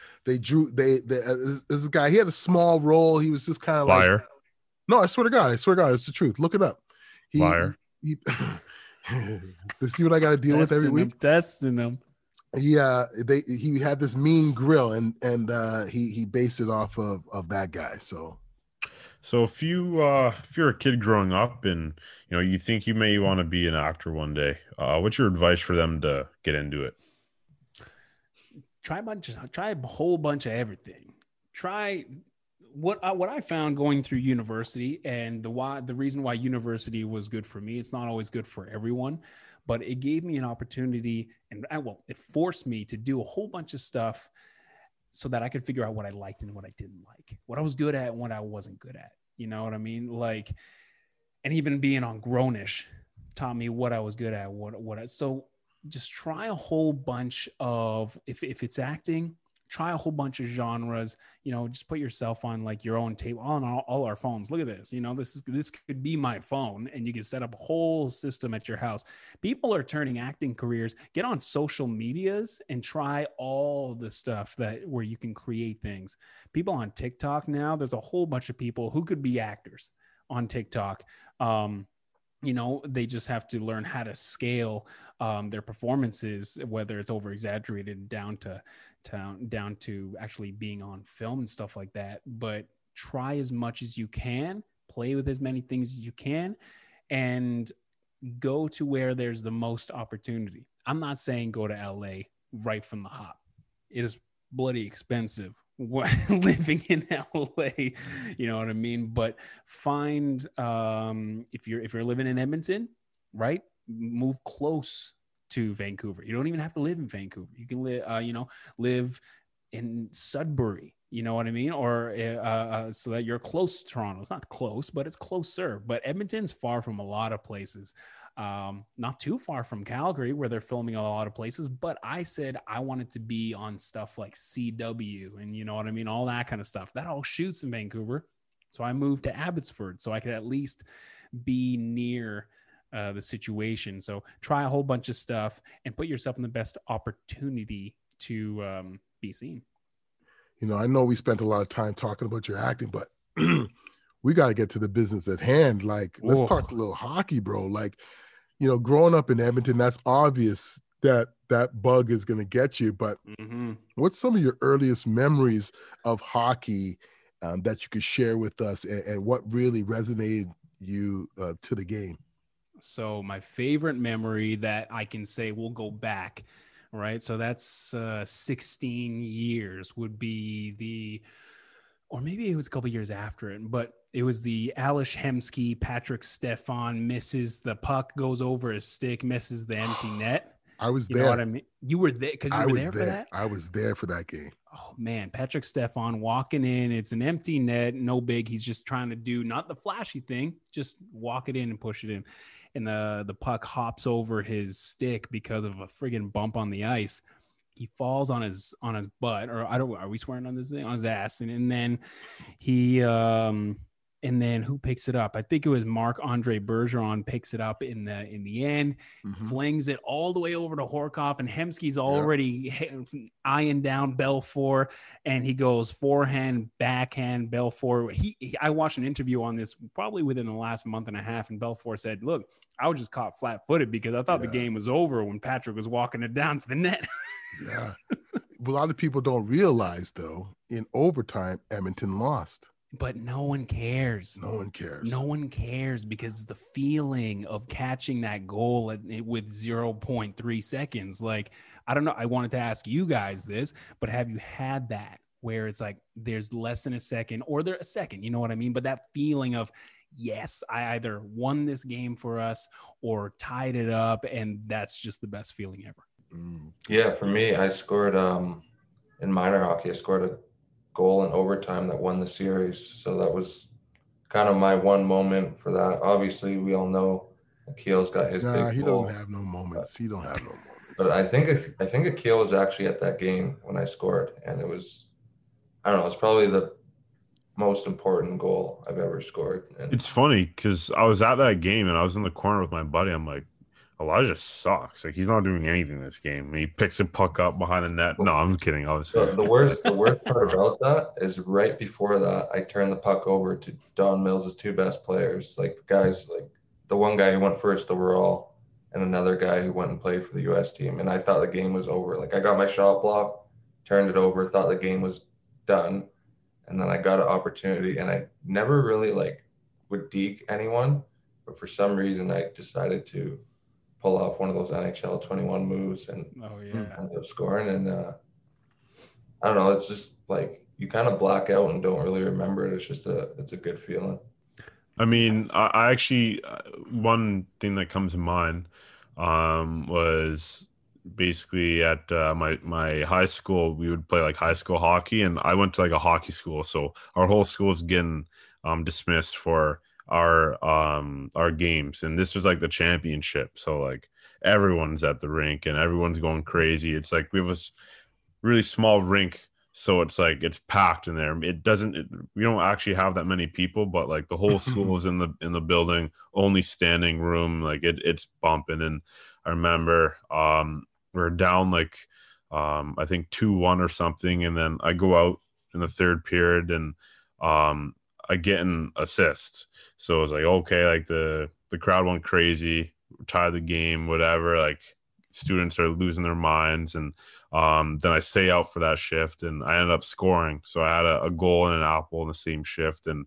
S2: this guy, he had a small role. He was just kind of like,
S4: Liar.
S2: No, I swear to God, it's the truth. Look it up.
S4: Liar.
S2: He see what I got to deal with every week.
S5: Testing them.
S2: He had this mean grill, and he based it off of that guy.
S4: So if you're a kid growing up and you think you may want to be an actor one day, what's your advice for them to get into it?
S5: Try a whole bunch of everything. Try what I found going through university, and the reason why university was good for me. It's not always good for everyone, but it gave me an opportunity, and it forced me to do a whole bunch of stuff so that I could figure out what I liked and what I didn't like, what I was good at and what I wasn't good at. You know what I mean? Like, and even being on Grownish taught me what I was good at, so just try a whole bunch of, if it's acting, try a whole bunch of genres, just put yourself on like your own table on all our phones. Look at this, this could be my phone, and you can set up a whole system at your house. People are turning acting careers. Get on social medias and try all the stuff where you can create things. People on TikTok now, there's a whole bunch of people who could be actors on TikTok. They just have to learn how to scale their performances, whether it's over exaggerated down to actually being on film and stuff like that. But try as much as you can, play with as many things as you can, and go to where there's the most opportunity. I'm not saying go to LA right from the hop. It is bloody expensive living in LA, you know what I mean? But find, if you're living in Edmonton, right, move close to Vancouver. You don't even have to live in Vancouver. You can live in Sudbury, you know what I mean? Or so that you're close to Toronto. It's not close, but it's closer. But Edmonton's far from a lot of places. Not too far from Calgary, where they're filming a lot of places. But I said I wanted to be on stuff like CW and you know what I mean? All that kind of stuff. That all shoots in Vancouver. So I moved to Abbotsford so I could at least be near the situation. So try a whole bunch of stuff and put yourself in the best opportunity to be seen.
S2: I know we spent a lot of time talking about your acting, but we got to get to the business at hand. Like, let's talk a little hockey, bro. Like, growing up in Edmonton, that's obvious that bug is going to get you. But what's some of your earliest memories of hockey that you could share with us, and what really resonated you to the game?
S5: So my favorite memory that I can say will go back, right? So that's 16 years would be or maybe it was a couple years after it, but it was the Ales Hemsky, Patrick Stefan misses the puck, goes over his stick, misses the empty net.
S2: I was there.
S5: You know what I mean? You were there because you were there for that?
S2: I was there for that game.
S5: Oh, man. Patrick Stefan walking in. It's an empty net. No big. He's just trying to do not the flashy thing, just walk it in and push it in. And the puck hops over his stick because of a friggin' bump on the ice. He falls on his butt, or are we swearing on this thing? On his ass. And then he and then who picks it up? I think it was Marc-Andre Bergeron picks it up in the end, flings it all the way over to Horkoff, and Hemsky's already eyeing down Belfour, and he goes forehand, backhand, Belfour. I watched an interview on this probably within the last month and a half, and Belfour said, "Look, I was just caught flat-footed because I thought the game was over when Patrick was walking it down to the net."
S2: Yeah. A lot of people don't realize, though, in overtime, Edmonton lost.
S5: But no one cares.
S2: No one cares.
S5: No one cares because the feeling of catching that goal with 0.3 seconds. Like, I don't know. I wanted to ask you guys this, but have you had that where it's like there's less than a second or there a second, you know what I mean? But that feeling of, yes, I either won this game for us or tied it up, and that's just the best feeling ever.
S3: Yeah, for me, I scored in minor hockey. I scored a goal in overtime that won the series. So that was kind of my one moment for that. Obviously, we all know Akil's got his big
S2: he
S3: goal.
S2: doesn't have no moments. He don't have no moments.
S3: But I think Akil was actually at that game when I scored, and it was, I don't know, it's probably the most important goal I've ever scored. And
S4: It's funny because I was at that game and I was in the corner with my buddy. I'm like, Elijah sucks. Like, he's not doing anything this game. And he picks a puck up behind the net. No, I'm kidding. Obviously,
S3: the worst part about that is right before that, I turned the puck over to Don Mills' two best players, like the guys, like the one guy who went first overall and another guy who went and played for the U.S. team. And I thought the game was over. Like, I got my shot block, turned it over, thought the game was done. And then I got an opportunity, and I never really like would deke anyone, but for some reason I decided to pull off one of those NHL 21 moves and ended up scoring. And I don't know, it's just like you kind of black out and don't really remember it. It's a good feeling.
S4: I mean, I actually, one thing that comes to mind was basically at my high school. We would play like high school hockey, and I went to like a hockey school, so our whole school is getting dismissed for our games, and this was like the championship, so like everyone's at the rink and everyone's going crazy. It's like we have a really small rink, so it's like it's packed in there. We don't actually have that many people, but like the whole school is in the building, only standing room, like it's bumping. And I remember we're down like I think 2-1 or something, and then I go out in the third period and I get an assist. So it was like, okay, like the crowd went crazy, tied the game, whatever. Like, students are losing their minds, and then I stay out for that shift, and I ended up scoring. So I had a goal and an apple in the same shift, and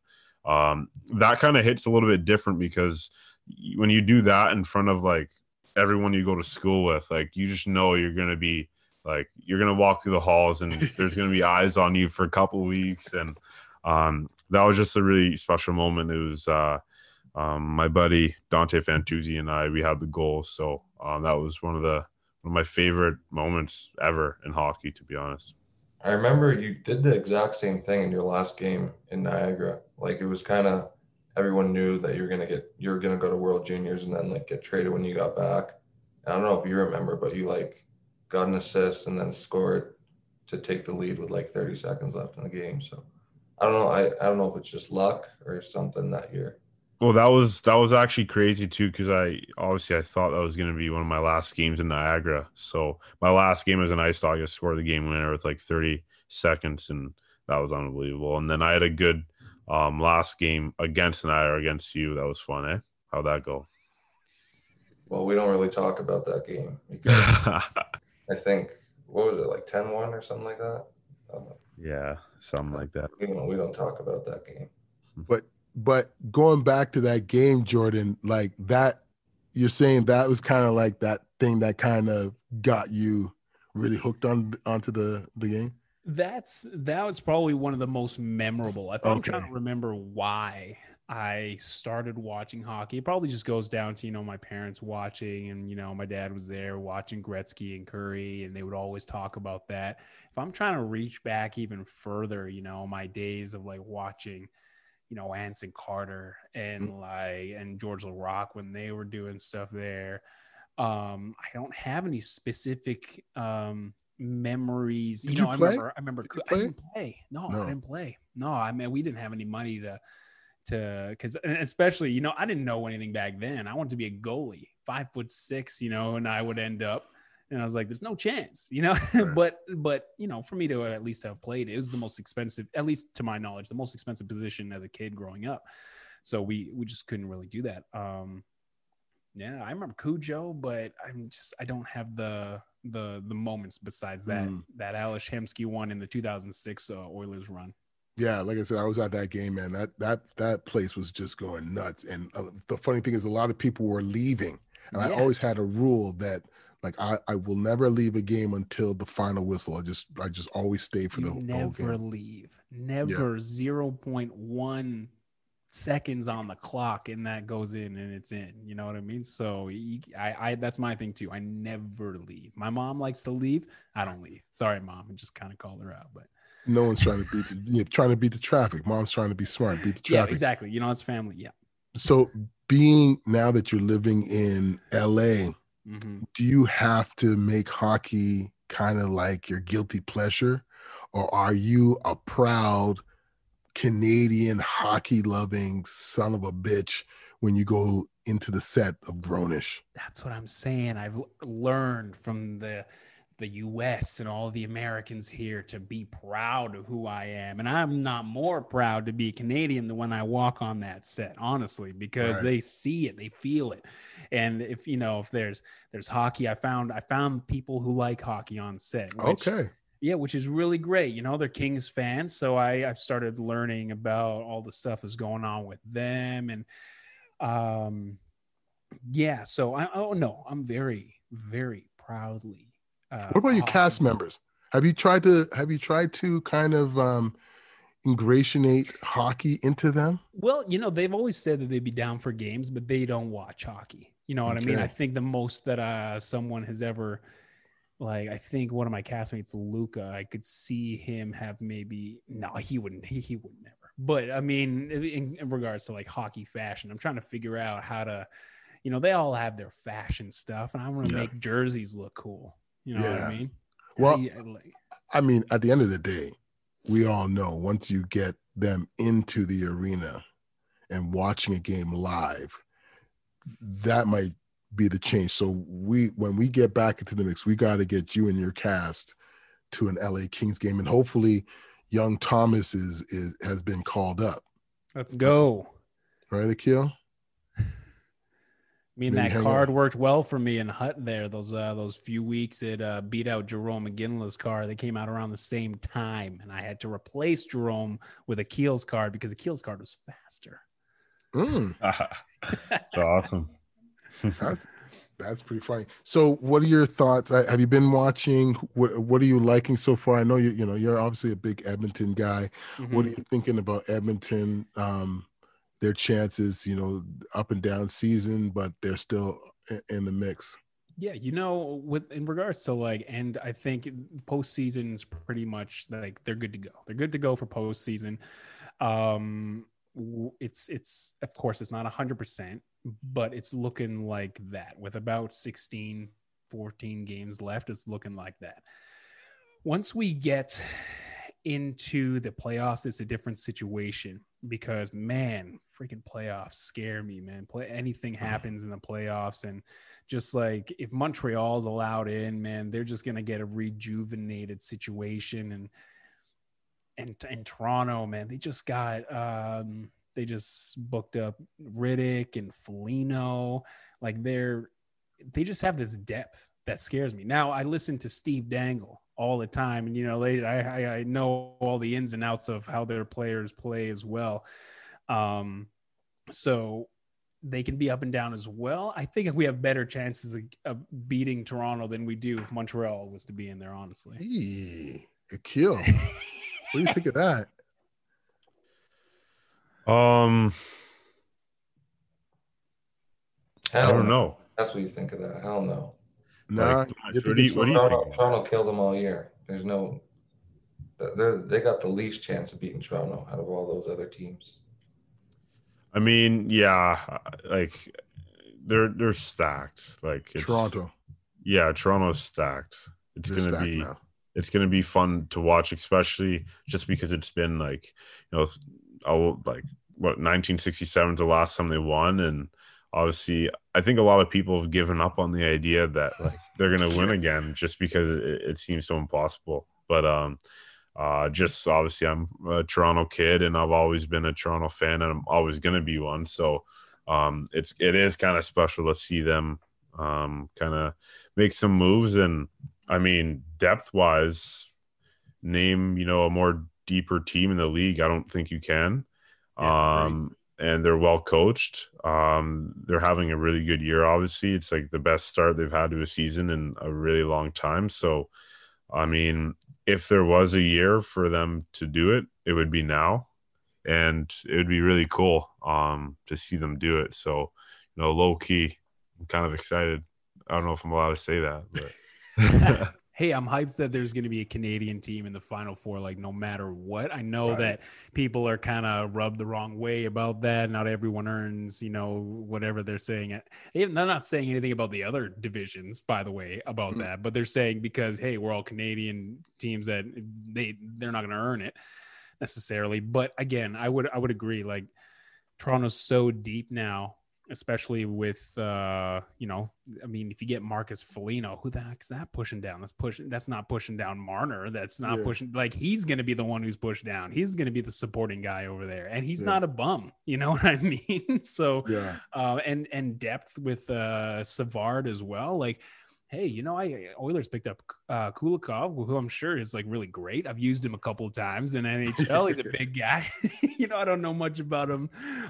S4: that kind of hits a little bit different because when you do that in front of like everyone you go to school with, like you just know you're gonna be like you're gonna walk through the halls, and there's gonna be eyes on you for a couple of weeks, and that was just a really special moment. It was my buddy Dante Fantuzzi and we had the goal, so that was one of my favorite moments ever in hockey, to be honest.
S3: I remember you did the exact same thing in your last game in Niagara. Like, it was kind of everyone knew that you were gonna go to World Juniors and then like get traded when you got back. I don't know if you remember, but you like got an assist and then scored to take the lead with like 30 seconds left in the game. So I don't know. I don't know if it's just luck or something that year.
S4: Well, that was actually crazy too, because I thought that was going to be one of my last games in Niagara. So my last game as an ice dog, I scored the game winner with like 30 seconds, and that was unbelievable. And then I had a good last game against Niagara, against you. That was fun, eh? How'd that go?
S3: Well, we don't really talk about that game because I think, what was it, like 10-1 or something like that?
S4: Yeah, something like that.
S3: We don't talk about that game.
S2: But going back to that game, Jordan, like that, you're saying that was kind of like that thing that kind of got you really hooked onto the game?
S5: That was probably one of the most memorable. I think I'm trying to remember why I started watching hockey. It probably just goes down to, my parents watching, and, my dad was there watching Gretzky and Curry, and they would always talk about that. If I'm trying to reach back even further, my days of like watching, Anson Carter and and George LaRock when they were doing stuff there. I don't have any specific memories.
S2: Did you play?
S5: I remember I didn't play. No, I didn't play. No, I mean, we didn't have any money to because especially, I didn't know anything back then. I wanted to be a goalie, 5'6", and I would end up, and I was like, there's no chance, but for me to at least have played, it was the most expensive, at least to my knowledge, the most expensive position as a kid growing up. So we just couldn't really do that. Yeah, I remember Cujo, but I don't have the moments besides that Ales Hemsky one in the 2006 Oilers run.
S2: Yeah, like I said, I was at that game, man. That place was just going nuts. And the funny thing is, a lot of people were leaving, and I
S5: Yeah.
S2: always had a rule that like I will never leave a game until the final whistle. I just always stay for
S5: You
S2: the whole
S5: never
S2: game.
S5: leave. Never 0.1 seconds on the clock, and that goes in and it's in. You know what I mean? So I that's my thing too. I never leave. My mom likes to leave. I don't leave. Sorry, Mom. I just kind of called her out, but
S2: No one's trying to beat the traffic. Mom's trying to be smart, beat the
S5: yeah,
S2: traffic.
S5: exactly. You know, it's family. Yeah.
S2: So being now that you're living in LA,
S5: Mm-hmm.
S2: do you have to make hockey kind of like your guilty pleasure, or are you a proud Canadian hockey loving son of a bitch when you go into the set of Grownish?
S5: That's what I'm saying. I've learned from the US and all the Americans here to be proud of who I am. And I'm not more proud to be Canadian than when I walk on that set, honestly, because
S2: Right.
S5: they see it, they feel it. And if there's hockey, I found people who like hockey on set. Which,
S2: Okay.
S5: yeah, which is really great. They're Kings fans. So I've started learning about all the stuff that's going on with them. And yeah, so I'm very, very proudly.
S2: What about your cast members? Have you tried to kind of ingratiate hockey into them?
S5: Well, they've always said that they'd be down for games, but they don't watch hockey. You know what I mean?
S2: Okay.
S5: I think the most that someone has ever, like, I think one of my castmates, Luca, I could see him have maybe, no, he wouldn't, he would never. But I mean, in regards to like hockey fashion, I'm trying to figure out how to, they all have their fashion stuff, and I want to make jerseys look cool. You know what I mean?
S2: Well, I mean, at the end of the day, we all know once you get them into the arena and watching a game live, that might be the change. So when we get back into the mix, we got to get you and your cast to an LA Kings game, and hopefully young Thomas has been called up.
S5: Let's go.
S2: Right, Akil?
S5: I mean, that card worked well for me in Hut there. Those few weeks it beat out Jerome McGinley's card. They came out around the same time, and I had to replace Jerome with Akil's card because Akil's card was faster.
S4: That's awesome.
S2: That's pretty funny. So, what are your thoughts? Have you been watching? What are you liking so far? I know you're obviously a big Edmonton guy. Mm-hmm. What are you thinking about Edmonton? Their chances, up and down season, but they're still in the mix.
S5: Yeah, in regards to and I think postseason's pretty much like they're good to go. They're good to go for postseason. It's of course it's not 100%, but it's looking like that with about 16, 14 games left. It's looking like that. Once we get into the playoffs, it's a different situation because, man, freaking playoffs scare me, man. Anything happens in the playoffs, and just like if Montreal's allowed in, man, they're just gonna get a rejuvenated situation. And Toronto, man, they just booked up Riddick and Foligno. Like they just have this depth that scares me. Now I listen to Steve Dangle all the time, and I know all the ins and outs of how their players play as well. So they can be up and down as well. I think if we have better chances of beating Toronto than we do if Montreal was to be in there, honestly.
S2: Akil, what do you think of that?
S3: I
S4: don't know.
S3: That's what you think of that. Hell no.
S2: Nah,
S4: what do you think?
S3: Toronto killed them all year. There's no. They got the least chance of beating Toronto out of all those other teams.
S4: I mean, yeah, like they're stacked. Like
S2: Toronto.
S4: Yeah, Toronto's stacked. It's gonna be fun to watch, especially just because it's been 1967 the last time they won, and obviously I think a lot of people have given up on the idea that they're gonna win again just because it seems so impossible. But just obviously I'm a Toronto kid and I've always been a Toronto fan and I'm always gonna be one. So it is kind of special to see them kind of make some moves. And I mean, depth wise, name a more deeper team in the league. I don't think you can.
S5: Yeah,
S4: And they're well coached. They're having a really good year. Obviously, it's like the best start they've had to a season in a really long time. So, I mean, if there was a year for them to do it, it would be now, and it would be really cool to see them do it. So, low key, I'm kind of excited. I don't know if I'm allowed to say that, but
S5: Hey, I'm hyped that there's going to be a Canadian team in the Final Four, like no matter what. I know that people are kind of rubbed the wrong way about that. Not everyone earns, whatever they're saying. They're not saying anything about the other divisions, by the way, about that. But they're saying because, hey, we're all Canadian teams that they're not going to earn it necessarily. But again, I would agree. Like Toronto's so deep now. Especially with, I mean, if you get Marcus Foligno, who the heck is that pushing down? That's not pushing down Marner. That's not pushing. Like he's going to be the one who's pushed down. He's going to be the supporting guy over there, and he's not a bum. You know what I mean? So, and depth with Savard as well. Like, hey, Oilers picked up Kulikov, who I'm sure is like really great. I've used him a couple of times in NHL. He's a big guy. I don't know much about him.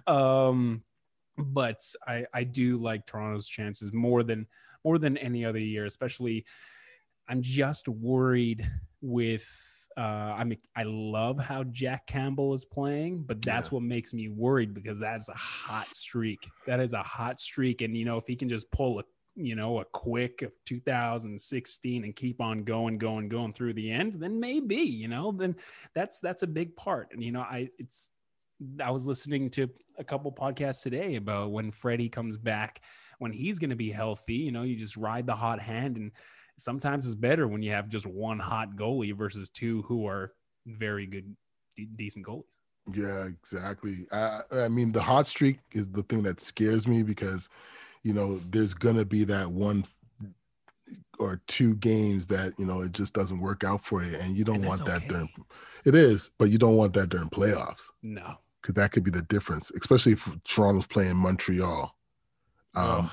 S5: But I do like Toronto's chances more than any other year, especially I'm just worried with I love how Jack Campbell is playing, but that's what makes me worried because that's a hot streak. That is a hot streak. And if he can just pull a quick of 2016 and keep on going through the end, then maybe, then that's a big part. And I was listening to a couple podcasts today about when Freddie comes back, when he's going to be healthy, you just ride the hot hand. And sometimes it's better when you have just one hot goalie versus two who are very good, decent goalies.
S2: Yeah, exactly. I mean, the hot streak is the thing that scares me because, there's going to be that one or two games that, it just doesn't work out for you. And you don't want that during it is, but you don't want that during playoffs.
S5: No.
S2: Because that could be the difference, especially if Toronto's playing Montreal. I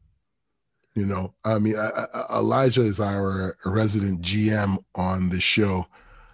S2: mean, Elijah is our resident GM on the show.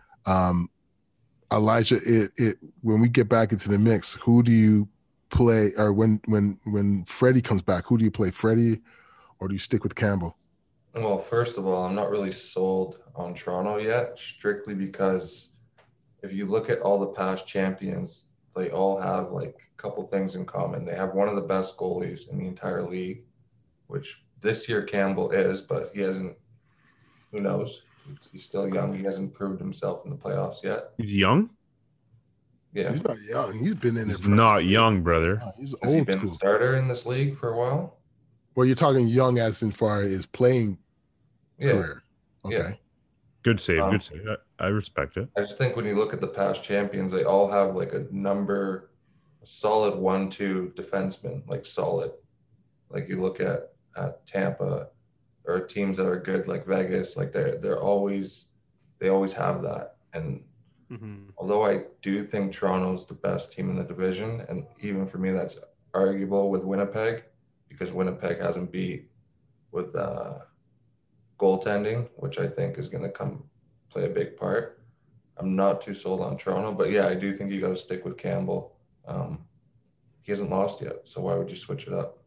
S2: Elijah, when we get back into the mix, who do you play? Or when Freddie comes back, who do you play, Freddie, or do you stick with Campbell?
S3: Well, first of all, I'm not really sold on Toronto yet, strictly because if you look at all the past champions, they all have like a couple things in common. They have one of the best goalies in the entire league, which this year Campbell is, but he hasn't, who knows? He's still young. He hasn't proved himself in the playoffs yet.
S4: He's young?
S3: Yeah.
S2: He's not young. He's been in it.
S4: He's not young, brother.
S2: He's
S3: Has he
S2: old
S3: been
S2: school.
S3: a starter in this league for a while?
S2: Well, you're talking young as in far as playing career. Okay.
S3: Yeah.
S4: Good save. Good save. I respect it.
S3: I just think when you look at the past champions, they all have like a solid 1-2 defenseman, like solid. Like you look at Tampa or teams that are good like Vegas, like they always have that. And although I do think Toronto's the best team in the division, and even for me that's arguable with Winnipeg because Winnipeg hasn't beat with goaltending, which I think is going to play a big part. I'm not too sold on Toronto, but yeah, I do think you got to stick with Campbell. He hasn't lost yet, so why would you switch it up?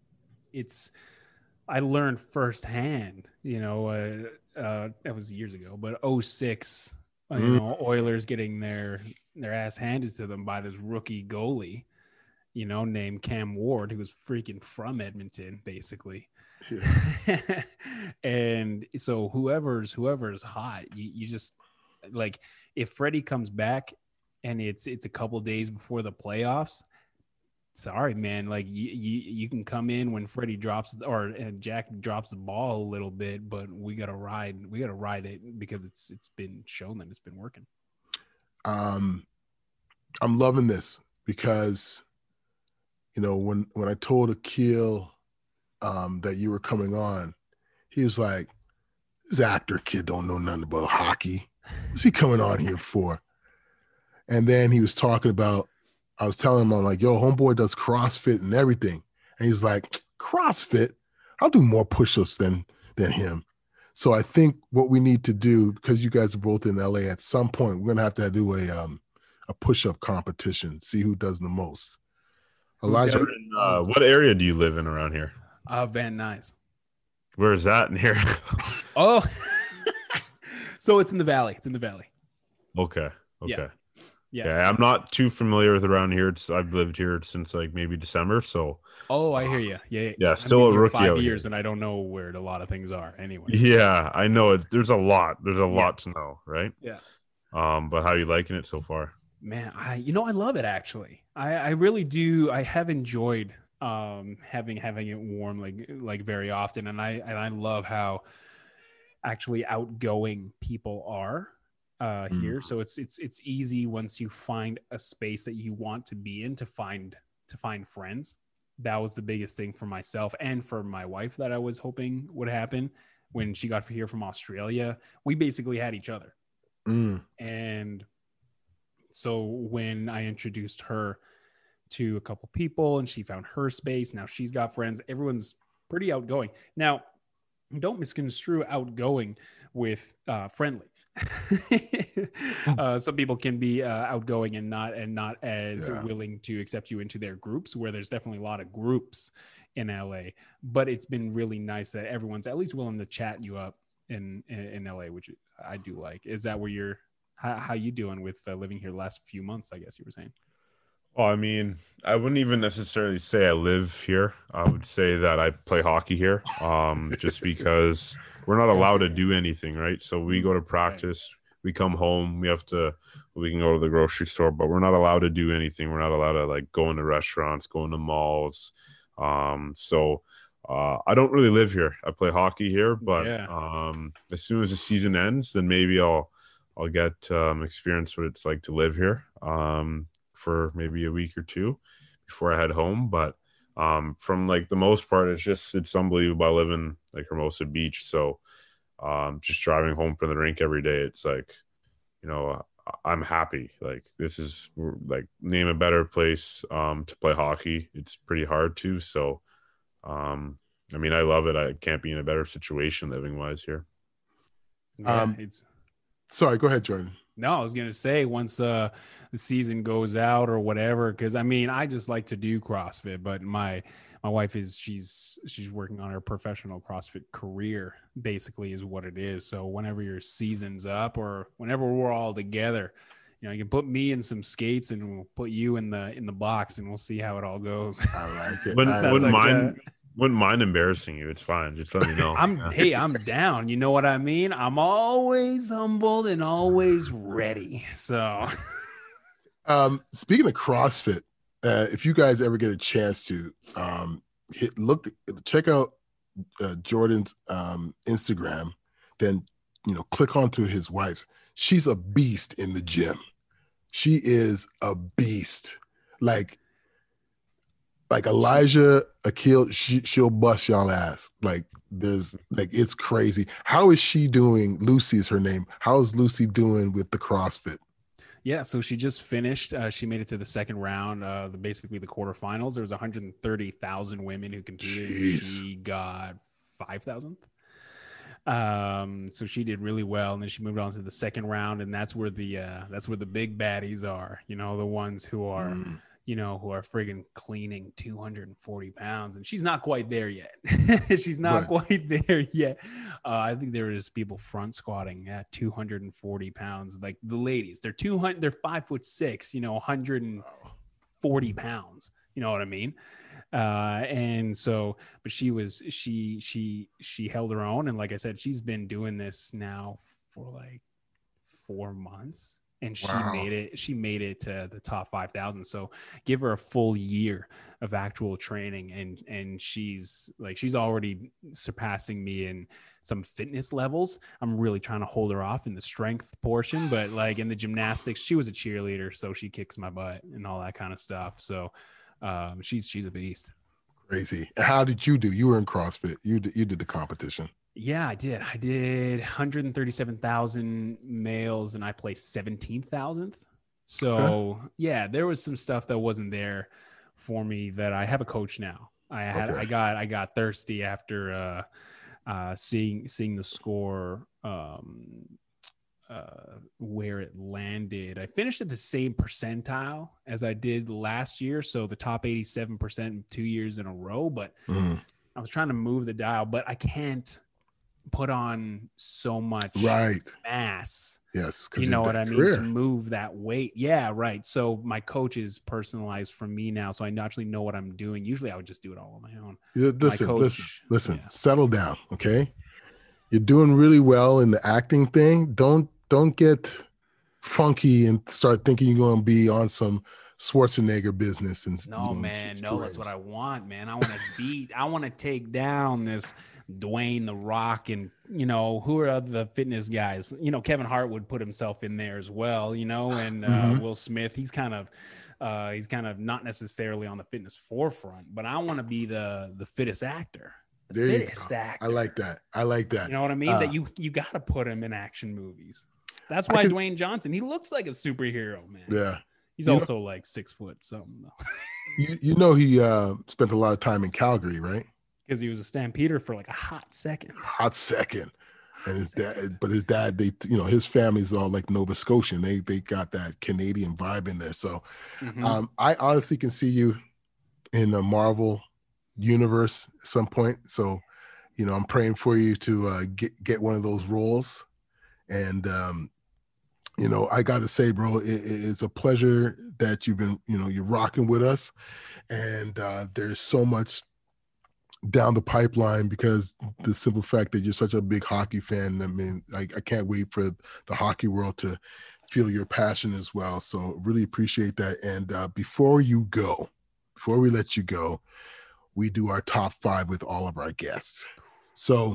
S5: I learned firsthand, it was years ago, but 2006, Oilers getting their ass handed to them by this rookie goalie, named Cam Ward, who was freaking from Edmonton, basically. Yeah. And so whoever's hot, you just like if Freddie comes back and it's a couple days before the playoffs, sorry man, like you can come in when Freddie drops and Jack drops the ball a little bit, but we gotta ride it because it's been shown that it's been working.
S2: I'm loving this because when I told Akil that you were coming on, he was like, this actor kid don't know nothing about hockey. What's he coming on here for? And then he was talking about, I was telling him, I'm like, yo, homeboy does CrossFit and everything. And he's like, CrossFit? I'll do more push-ups than him. So I think what we need to do, because you guys are both in LA, at some point we're gonna have to do a push-up competition, see who does the most. Elijah,
S4: What area do you live in around here?
S5: Van Nuys.
S4: Where is that in here?
S5: Oh, so it's in the valley. It's in the valley.
S4: Okay.
S5: Yeah.
S4: Yeah, I'm not too familiar with around here. I've lived here since like maybe December, so.
S5: Oh, I hear you.
S4: Yeah, still a rookie.
S5: 5 years, and I don't know where a lot of things are. Anyway.
S4: Yeah, I know it. There's a lot. There's a lot to know, right?
S5: Yeah.
S4: But how are you liking it so far?
S5: Man, I love it actually. I really do. I have enjoyed having it warm like very often, and I love how actually outgoing people are here. So it's easy once you find a space that you want to be in to find friends. That was the biggest thing for myself and for my wife that I was hoping would happen when she got here from Australia. We basically had each other. And so when I introduced her to a couple people and she found her space, now she's got friends. Everyone's pretty outgoing. Now, don't misconstrue outgoing with friendly. Some people can be outgoing and not as willing to accept you into their groups, where there's definitely a lot of groups in LA. But it's been really nice that everyone's at least willing to chat you up in LA, which I do like. Is that where you're? How you doing with living here the last few months? I guess you were saying.
S4: Well, I mean, I wouldn't even necessarily say I live here. I would say that I play hockey here, just because we're not allowed to do anything, right? So we go to practice, we come home, we can go to the grocery store, but we're not allowed to do anything. We're not allowed to like go into restaurants, go into malls. So I don't really live here. I play hockey here, but as soon as the season ends, then maybe I'll get experience what it's like to live here. For maybe a week or two before I head home. But from like the most part, it's unbelievable. I live in like Hermosa Beach. So just driving home from the rink every day, it's like, I'm happy. Like this is like name a better place to play hockey. It's pretty hard to. So, I mean, I love it. I can't be in a better situation living wise here.
S5: Yeah,
S2: sorry, go ahead, Jordan.
S5: No, I was going to say once the season goes out or whatever, because I mean, I just like to do CrossFit, but my wife she's working on her professional CrossFit career, basically is what it is. So whenever your season's up or whenever we're all together, you can put me in some skates and we'll put you in the box and we'll see how it all goes.
S2: I like it.
S4: Wouldn't mind embarrassing you. It's fine. Just let me know.
S5: I'm down. You know what I mean? I'm always humbled and always ready. So,
S2: speaking of CrossFit, if you guys ever get a chance to check out Jordan's Instagram, then click onto his wife's. She's a beast in the gym. She is a beast. Like Elijah, Akil, she'll bust y'all ass. Like it's crazy. How is she doing? Lucy is her name. How is Lucy doing with the CrossFit?
S5: Yeah, so she just finished. She made it to the second round, basically the quarterfinals. There was 130,000 women who competed.
S2: Jeez.
S5: She got 5,000th. So she did really well, and then she moved on to the second round, and that's where the big baddies are. The ones who are. Who are friggin' cleaning 240 pounds, and she's not quite there yet. She's not quite there yet. I think there is people front squatting at 240 pounds. Like the ladies, they're 5'6", 140 pounds. You know what I mean? And so, but she held her own. And like I said, she's been doing this now for like 4 months. And she made it to the top 5,000. So give her a full year of actual training. And she's already surpassing me in some fitness levels. I'm really trying to hold her off in the strength portion, but like in the gymnastics, she was a cheerleader. So she kicks my butt and all that kind of stuff. So she's a beast.
S2: Crazy. How did you do? You were in CrossFit. You did the competition.
S5: Yeah, I did. 137,000 males and I placed 17,000th. So yeah, there was some stuff that wasn't there for me that I have a coach now. I got thirsty after seeing the score, where it landed. I finished at the same percentile as I did last year, so the top 87% 2 years in a row. But I was trying to move the dial, but I can't put on so much mass.
S2: Yes,
S5: you know what I mean, to move that weight. Yeah, right. So my coach is personalized from me now, so I naturally know what I'm doing. Usually I would just do it all on my own.
S2: Listen. Settle down, okay? You're doing really well in the acting thing. Don't get funky and start thinking you're going to be on some Schwarzenegger business. And
S5: no, man, no, that's what I want, man. I want to take down this Dwayne The Rock, and who are the fitness guys? Kevin Hart would put himself in there as well, and Will Smith. He's kind of not necessarily on the fitness forefront, but I want to be the fittest actor. Fittest actor.
S2: I like that.
S5: You know what I mean? That you got to put him in action movies. That's why Dwayne Johnson, he looks like a superhero, man.
S2: Yeah.
S5: He's also like 6 foot something though.
S2: He spent a lot of time in Calgary, right?
S5: Because he was a Stampeder for like a hot second.
S2: And his dad, they, his family's all like Nova Scotian. They got that Canadian vibe in there. So I honestly can see you in the Marvel universe at some point. So, I'm praying for you to get one of those roles. And, I got to say, bro, it's a pleasure that you've been, you're rocking with us. And there's so much down the pipeline, because the simple fact that you're such a big hockey fan. I mean, I can't wait for the hockey world to feel your passion as well. So really appreciate that. And before we let you go, we do our top 5 with all of our guests. So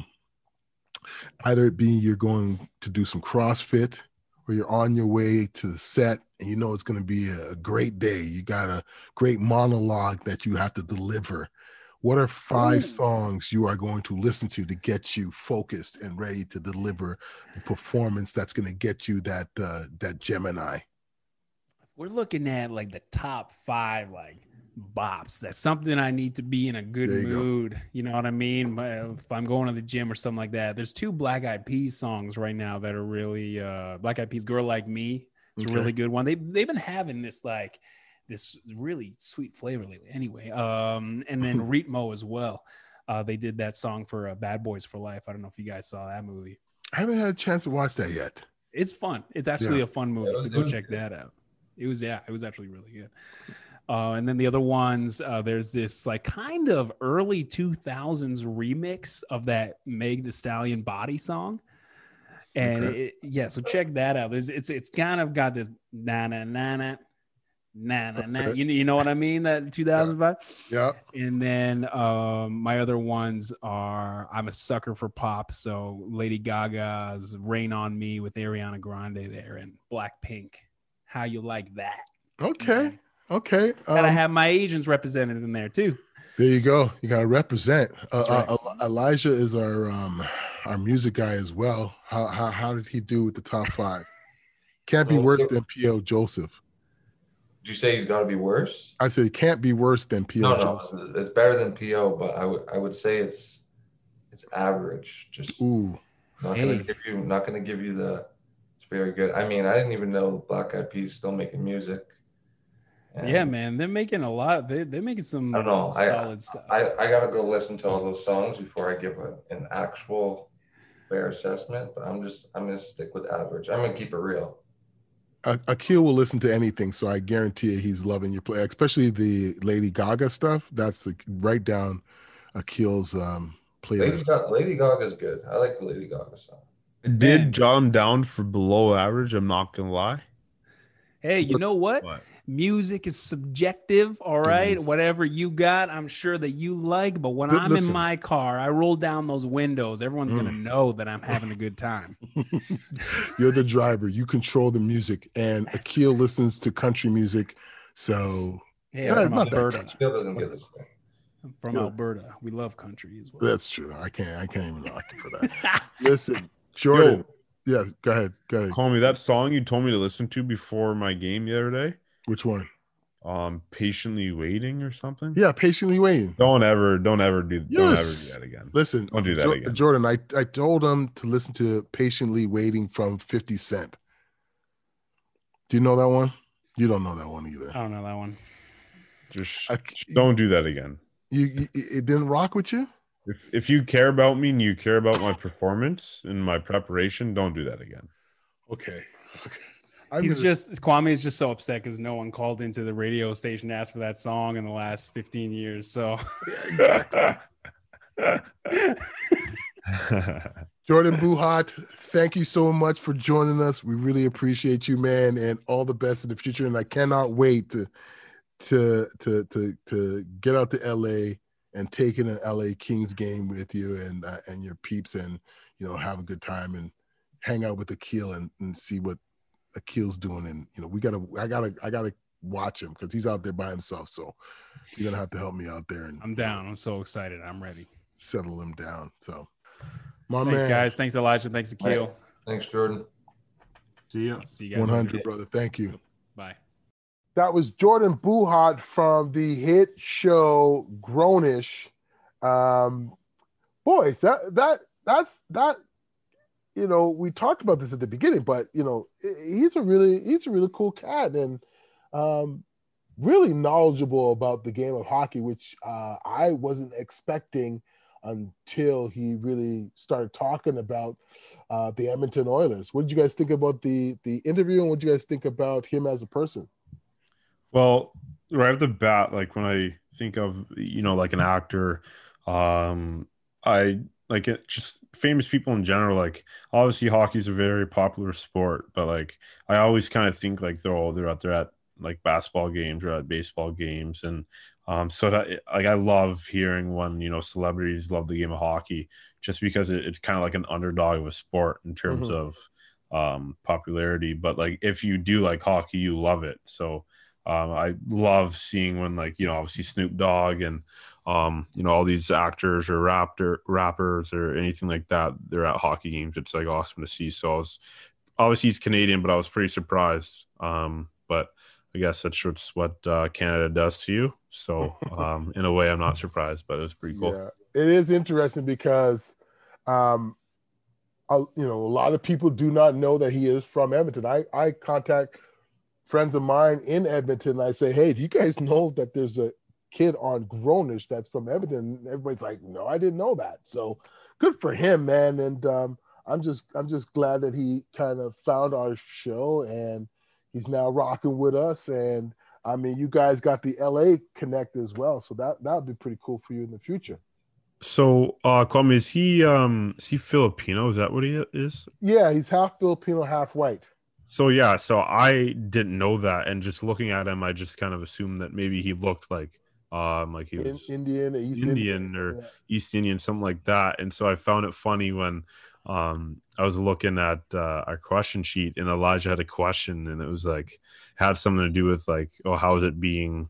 S2: either it be you're going to do some CrossFit, or you're on your way to the set and it's going to be a great day. You got a great monologue that you have to deliver. What are 5 songs you are going to listen to get you focused and ready to deliver the performance that's going to get you that Gemini?
S5: We're looking at like the top 5 like bops. That's something I need to be in a good mood. Go. You know what I mean? If I'm going to the gym or something like that. There's 2 Black Eyed Peas songs right now that are really Black Eyed Peas, Girl Like Me. It's a really good one. They've been having this really sweet flavor lately. Anyway, and then Ritmo as well. They did that song for Bad Boys for Life. I don't know if you guys saw that movie.
S2: I haven't had a chance to watch that yet.
S5: It's fun. It's actually a fun movie, so go check that out. It was actually really good. And then the other ones, there's this like kind of early 2000s remix of that Meg Thee Stallion Body song. And so check that out. It's kind of got this na na na na na na na. You know what I mean? That 2005.
S2: Yeah.
S5: And then my other ones are I'm a sucker for pop, so Lady Gaga's "Rain on Me" with Ariana Grande there, and Blackpink. How you like that?
S2: Okay. Okay.
S5: And I have my Asians represented in there too.
S2: There you go. You got to represent.
S5: Right.
S2: Elijah is our music guy as well. How did he do with the top 5? Can't be worse than P.O. Joseph.
S3: Did you say he's got to be worse?
S2: I said it can't be worse than P.O. Joseph.
S3: No, it's better than P.O., but I would say it's average. Just not gonna give you the. It's very good. I mean, I didn't even know Black Eyed Peas still making music.
S5: And yeah, man, they're making a lot. They're making some solid stuff.
S3: I gotta go listen to all those songs before I give an actual fair assessment. But I'm gonna stick with average. I'm gonna keep it real.
S2: Akil will listen to anything, so I guarantee you he's loving your play, especially the Lady Gaga stuff. That's right down Akil's playlist.
S3: Lady Gaga's good. I like the Lady Gaga song.
S4: Did John down for below average? I'm not gonna lie.
S5: Hey, you know what? Music is subjective, all right? Whatever you got, I'm sure that you like. But when I'm in my car, I roll down those windows. Everyone's going to know that I'm having a good time.
S2: You're the driver. You control the music. And Akil listens to country music. So,
S5: I'm from Alberta. From Alberta. We love country as well.
S2: That's true. I can't even knock you for that. Listen, Jordan. Yeah, go ahead.
S4: Call me that song you told me to listen to before my game the other day.
S2: Which one?
S4: Patiently waiting or something.
S2: Yeah, patiently waiting.
S4: Don't ever do
S2: Yes.
S4: that again.
S2: Listen,
S4: Don't do that again.
S2: Jordan, I told him to listen to Patiently Waiting from 50 Cent. Do you know that one? You don't know that one either.
S5: I don't know that one.
S4: Just don't do that again.
S2: It didn't rock with you?
S4: If you care about me and you care about my performance and my preparation, don't do that again.
S2: Okay.
S5: Kwame is just so upset because no one called into the radio station to ask for that song in the last 15 years. So
S2: Jordan Buhat, thank you so much for joining us. We really appreciate you, man, and all the best in the future. And I cannot wait to get out to LA and take in an LA Kings game with you and your peeps, and have a good time and hang out with Akil and see what Akil's doing. And I gotta watch him because he's out there by himself. So you're gonna have to help me out there. And
S5: I'm down. I'm so excited. I'm ready.
S2: Settle him down. So
S5: thanks, guys. Thanks, Elijah. Thanks, Akil.
S3: Thanks, Jordan.
S5: See you guys.
S2: 100, brother. Thank you.
S5: Bye.
S2: That was Jordan Buhat from the hit show Grownish. Boys, that's we talked about this at the beginning, but he's a really cool cat and really knowledgeable about the game of hockey, which I wasn't expecting until he really started talking about the Edmonton Oilers. What did you guys think about the interview, and what did you guys think about him as a person?
S4: Well, right at the bat, like when I think of, like an actor, I like it, just famous people in general. Like obviously hockey is a very popular sport, but like I always kind of think like they're out there at like basketball games or at baseball games. And so that like I love hearing when, celebrities love the game of hockey just because it's kind of like an underdog of a sport in terms of popularity. But like if you do like hockey, you love it. So I love seeing when like, obviously Snoop Dogg and, all these actors or rappers or anything like that, they're at hockey games. It's like awesome to see. So obviously he's Canadian, but I was pretty surprised. But I guess that's just what Canada does to you. So in a way, I'm not surprised, but it was pretty cool.
S2: Yeah, it is interesting because, a lot of people do not know that he is from Edmonton. I contact friends of mine in Edmonton, and I say, hey, do you guys know that there's a kid on Grownish that's from Edmonton? And everybody's like, no, I didn't know that. So good for him, man. And I'm just glad that he kind of found our show and he's now rocking with us. And I mean, you guys got the LA connect as well. So that would be pretty cool for you in the future.
S4: So Kwame, is he Filipino? Is that what he is?
S2: Yeah, he's half Filipino, half white.
S4: So yeah, so I didn't know that, and just looking at him, I just kind of assumed that maybe he looked like he was
S2: Indian,
S4: East Indian, something like that. And so I found it funny when I was looking at our question sheet, and Elijah had a question, and it was like had something to do with like, oh, how is it being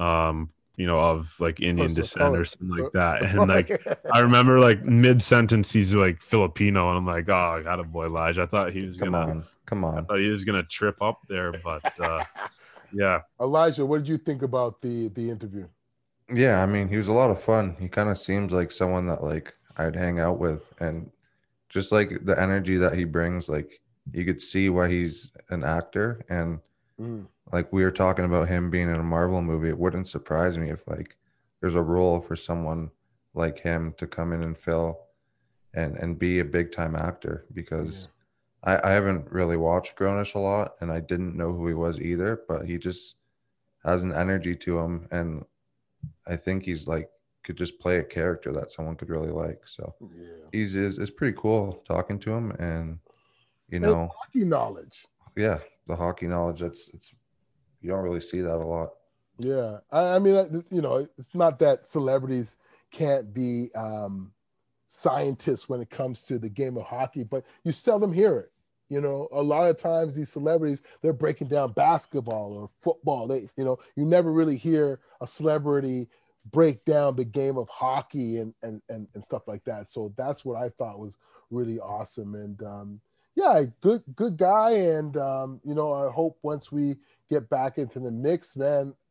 S4: of like Indian descent or something like that. And like I remember like mid sentence he's like Filipino, and I'm like, oh, got a boy, Elijah. I thought he was Come on. I thought he was gonna trip up there, but yeah.
S2: Elijah, what did you think about the interview?
S3: Yeah, I mean, he was a lot of fun. He kind of seems like someone that like I'd hang out with, and just like the energy that he brings, like you could see why he's an actor. And like we were talking about him being in a Marvel movie, it wouldn't surprise me if like there's a role for someone like him to come in and fill and be a big time actor, because I haven't really watched Grownish a lot, and I didn't know who he was either, but he just has an energy to him, and I think he's like could just play a character that someone could really like. So it's pretty cool talking to him, and
S2: hockey knowledge.
S3: Yeah, the hockey knowledge. It's you don't really see that a lot.
S2: Yeah, I mean, it's not that celebrities can't be scientists when it comes to the game of hockey, but you seldom hear it. A lot of times these celebrities, they're breaking down basketball or football. You never really hear a celebrity break down the game of hockey and stuff like that. So that's what I thought was really awesome. And good guy. And I hope once we get back into the mix, man,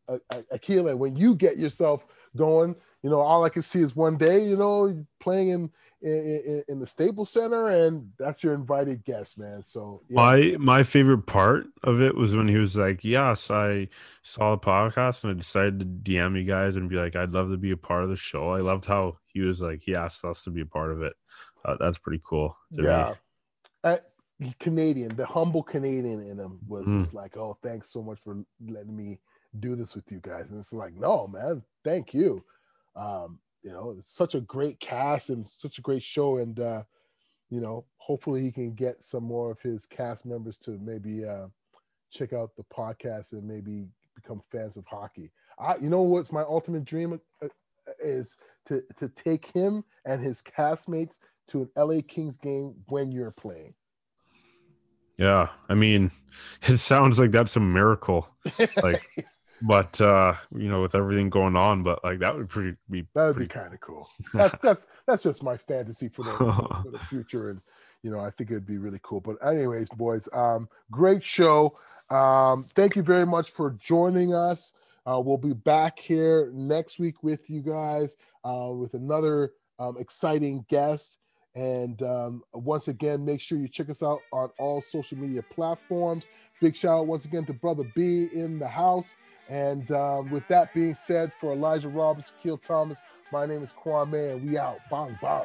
S2: Akil, when you get yourself going, you know, all I can see is one day, you know, playing in the Staples Center, and that's your invited guest, man. So yeah.
S4: My favorite part of it was when he was like, yes, I saw the podcast and I decided to DM you guys and be like, I'd love to be a part of the show. I loved how he was like, he asked us to be a part of it. That's pretty cool to me.
S2: Canadian, the humble Canadian in him was just like, oh, thanks so much for letting me do this with you guys. And it's like, no, man, thank you. You know, it's such a great cast and such a great show. And, you know, hopefully he can get some more of his cast members to maybe check out the podcast and maybe become fans of hockey. You know what's my ultimate dream is to take him and his castmates to an LA Kings game when you're playing.
S4: Yeah, I mean, it sounds like that's a miracle. Like, but you know, with everything going on, but like that would be
S2: kind of cool. That's just my fantasy for the future, and you know, I think it'd be really cool. But anyways, boys, great show. Thank you very much for joining us. We'll be back here next week with you guys with another exciting guest. And once again, make sure you check us out on all social media platforms. Big shout out once again to Brother B in the house. And with that being said, for Elijah Roberts, Akil Thomas, my name is Kwame, and we out. Bang, bang.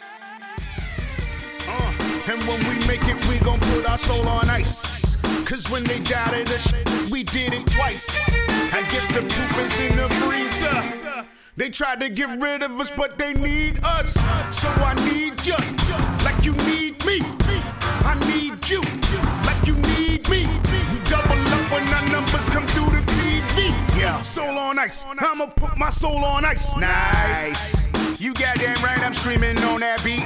S1: And when we make it, we gon' put our soul on ice. Cause when they doubted us, we did it twice. I guess the proof is in the freezer. They tried to get rid of us, but they need us. So I need you, like you need me. I need you, like you need me. We double up when our numbers come through the TV. Yeah, soul on ice. I'ma put my soul on ice. Nice. You goddamn right, I'm screaming on that beat.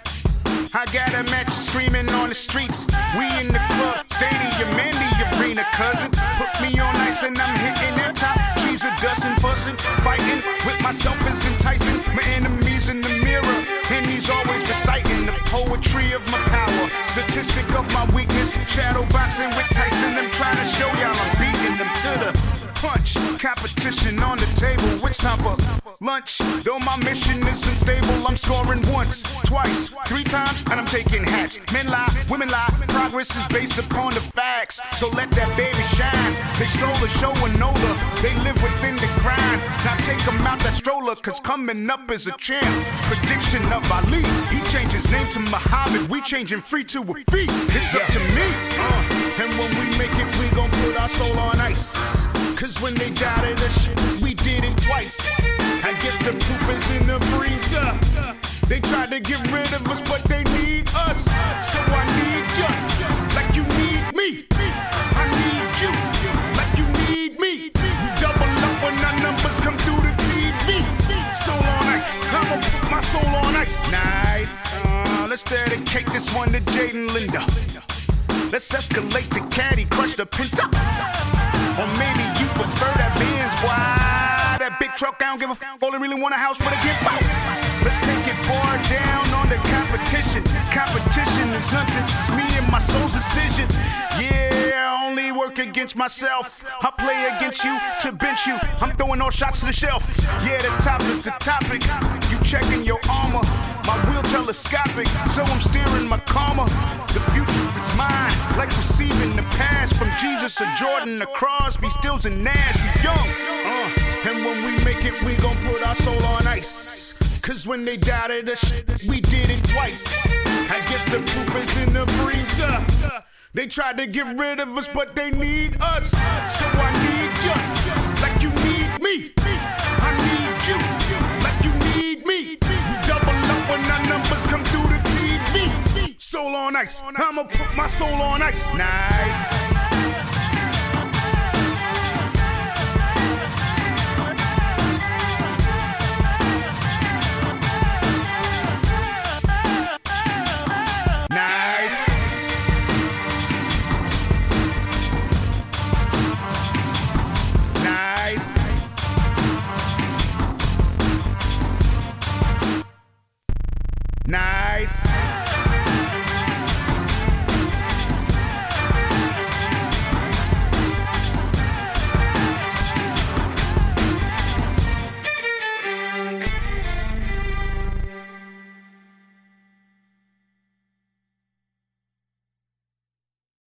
S1: I got a match screaming on the streets. We in the club, stadium, and the arena, cousin. Put me on ice and I'm hitting that top. Trees are dusting, fussing, fighting with myself is enticing. My enemies in the mirror, and he's always reciting the poetry of my power. Statistic of my weakness, shadow boxing with Tyson. I'm trying to show y'all I'm beating them to the punch. Competition on the table, it's time for lunch. Though my mission is unstable, I'm scoring once, twice, 3 times, and I'm taking hats. Men lie, women lie, progress is based upon the facts. So let that baby shine. They sold the show and older, they live within the grind. Now take them out that stroller, cause coming up is a champ. Prediction of Ali, he changed his name to Muhammad. We changing free to a fee, it's up to me. And when we make it, we gon' put our soul on ice. Cause when they doubted us, we did it twice. I guess the proof is in the freezer. They tried to get rid of us, but they need us. So I need you, like you need me. I need you, like you need me. We double up when our numbers come through the TV. Soul on ice, I'ma put my soul on ice. Nice. Let's dedicate this one to Jaden Linda. Let's escalate to Caddy, crush the Pinto. Or maybe you prefer that Benz, boy. That big truck, I don't give a f***. Only really want a house with a gift. Let's take it far down on the competition. Competition is nonsense. It's me and my soul's decision. Yeah, I only work against myself. I play against you to bench you. I'm throwing all shots to the shelf. Yeah, the top is the topic. You checking your armor. My wheel telescopic, so I'm steering my karma. The future is mine, like receiving the pass from Jesus or Jordan to Crosby, Stills and Nash. You young, and when we make it, we gon' put our soul on ice. Cause when they doubted us, we did it twice. I guess the proof is in the freezer. They tried to get rid of us, but they need us. So I need you, like you need me. I need you, like you need me. We double up when our numbers come through the TV. Soul on ice, I'ma put my soul on ice. Nice. Nice.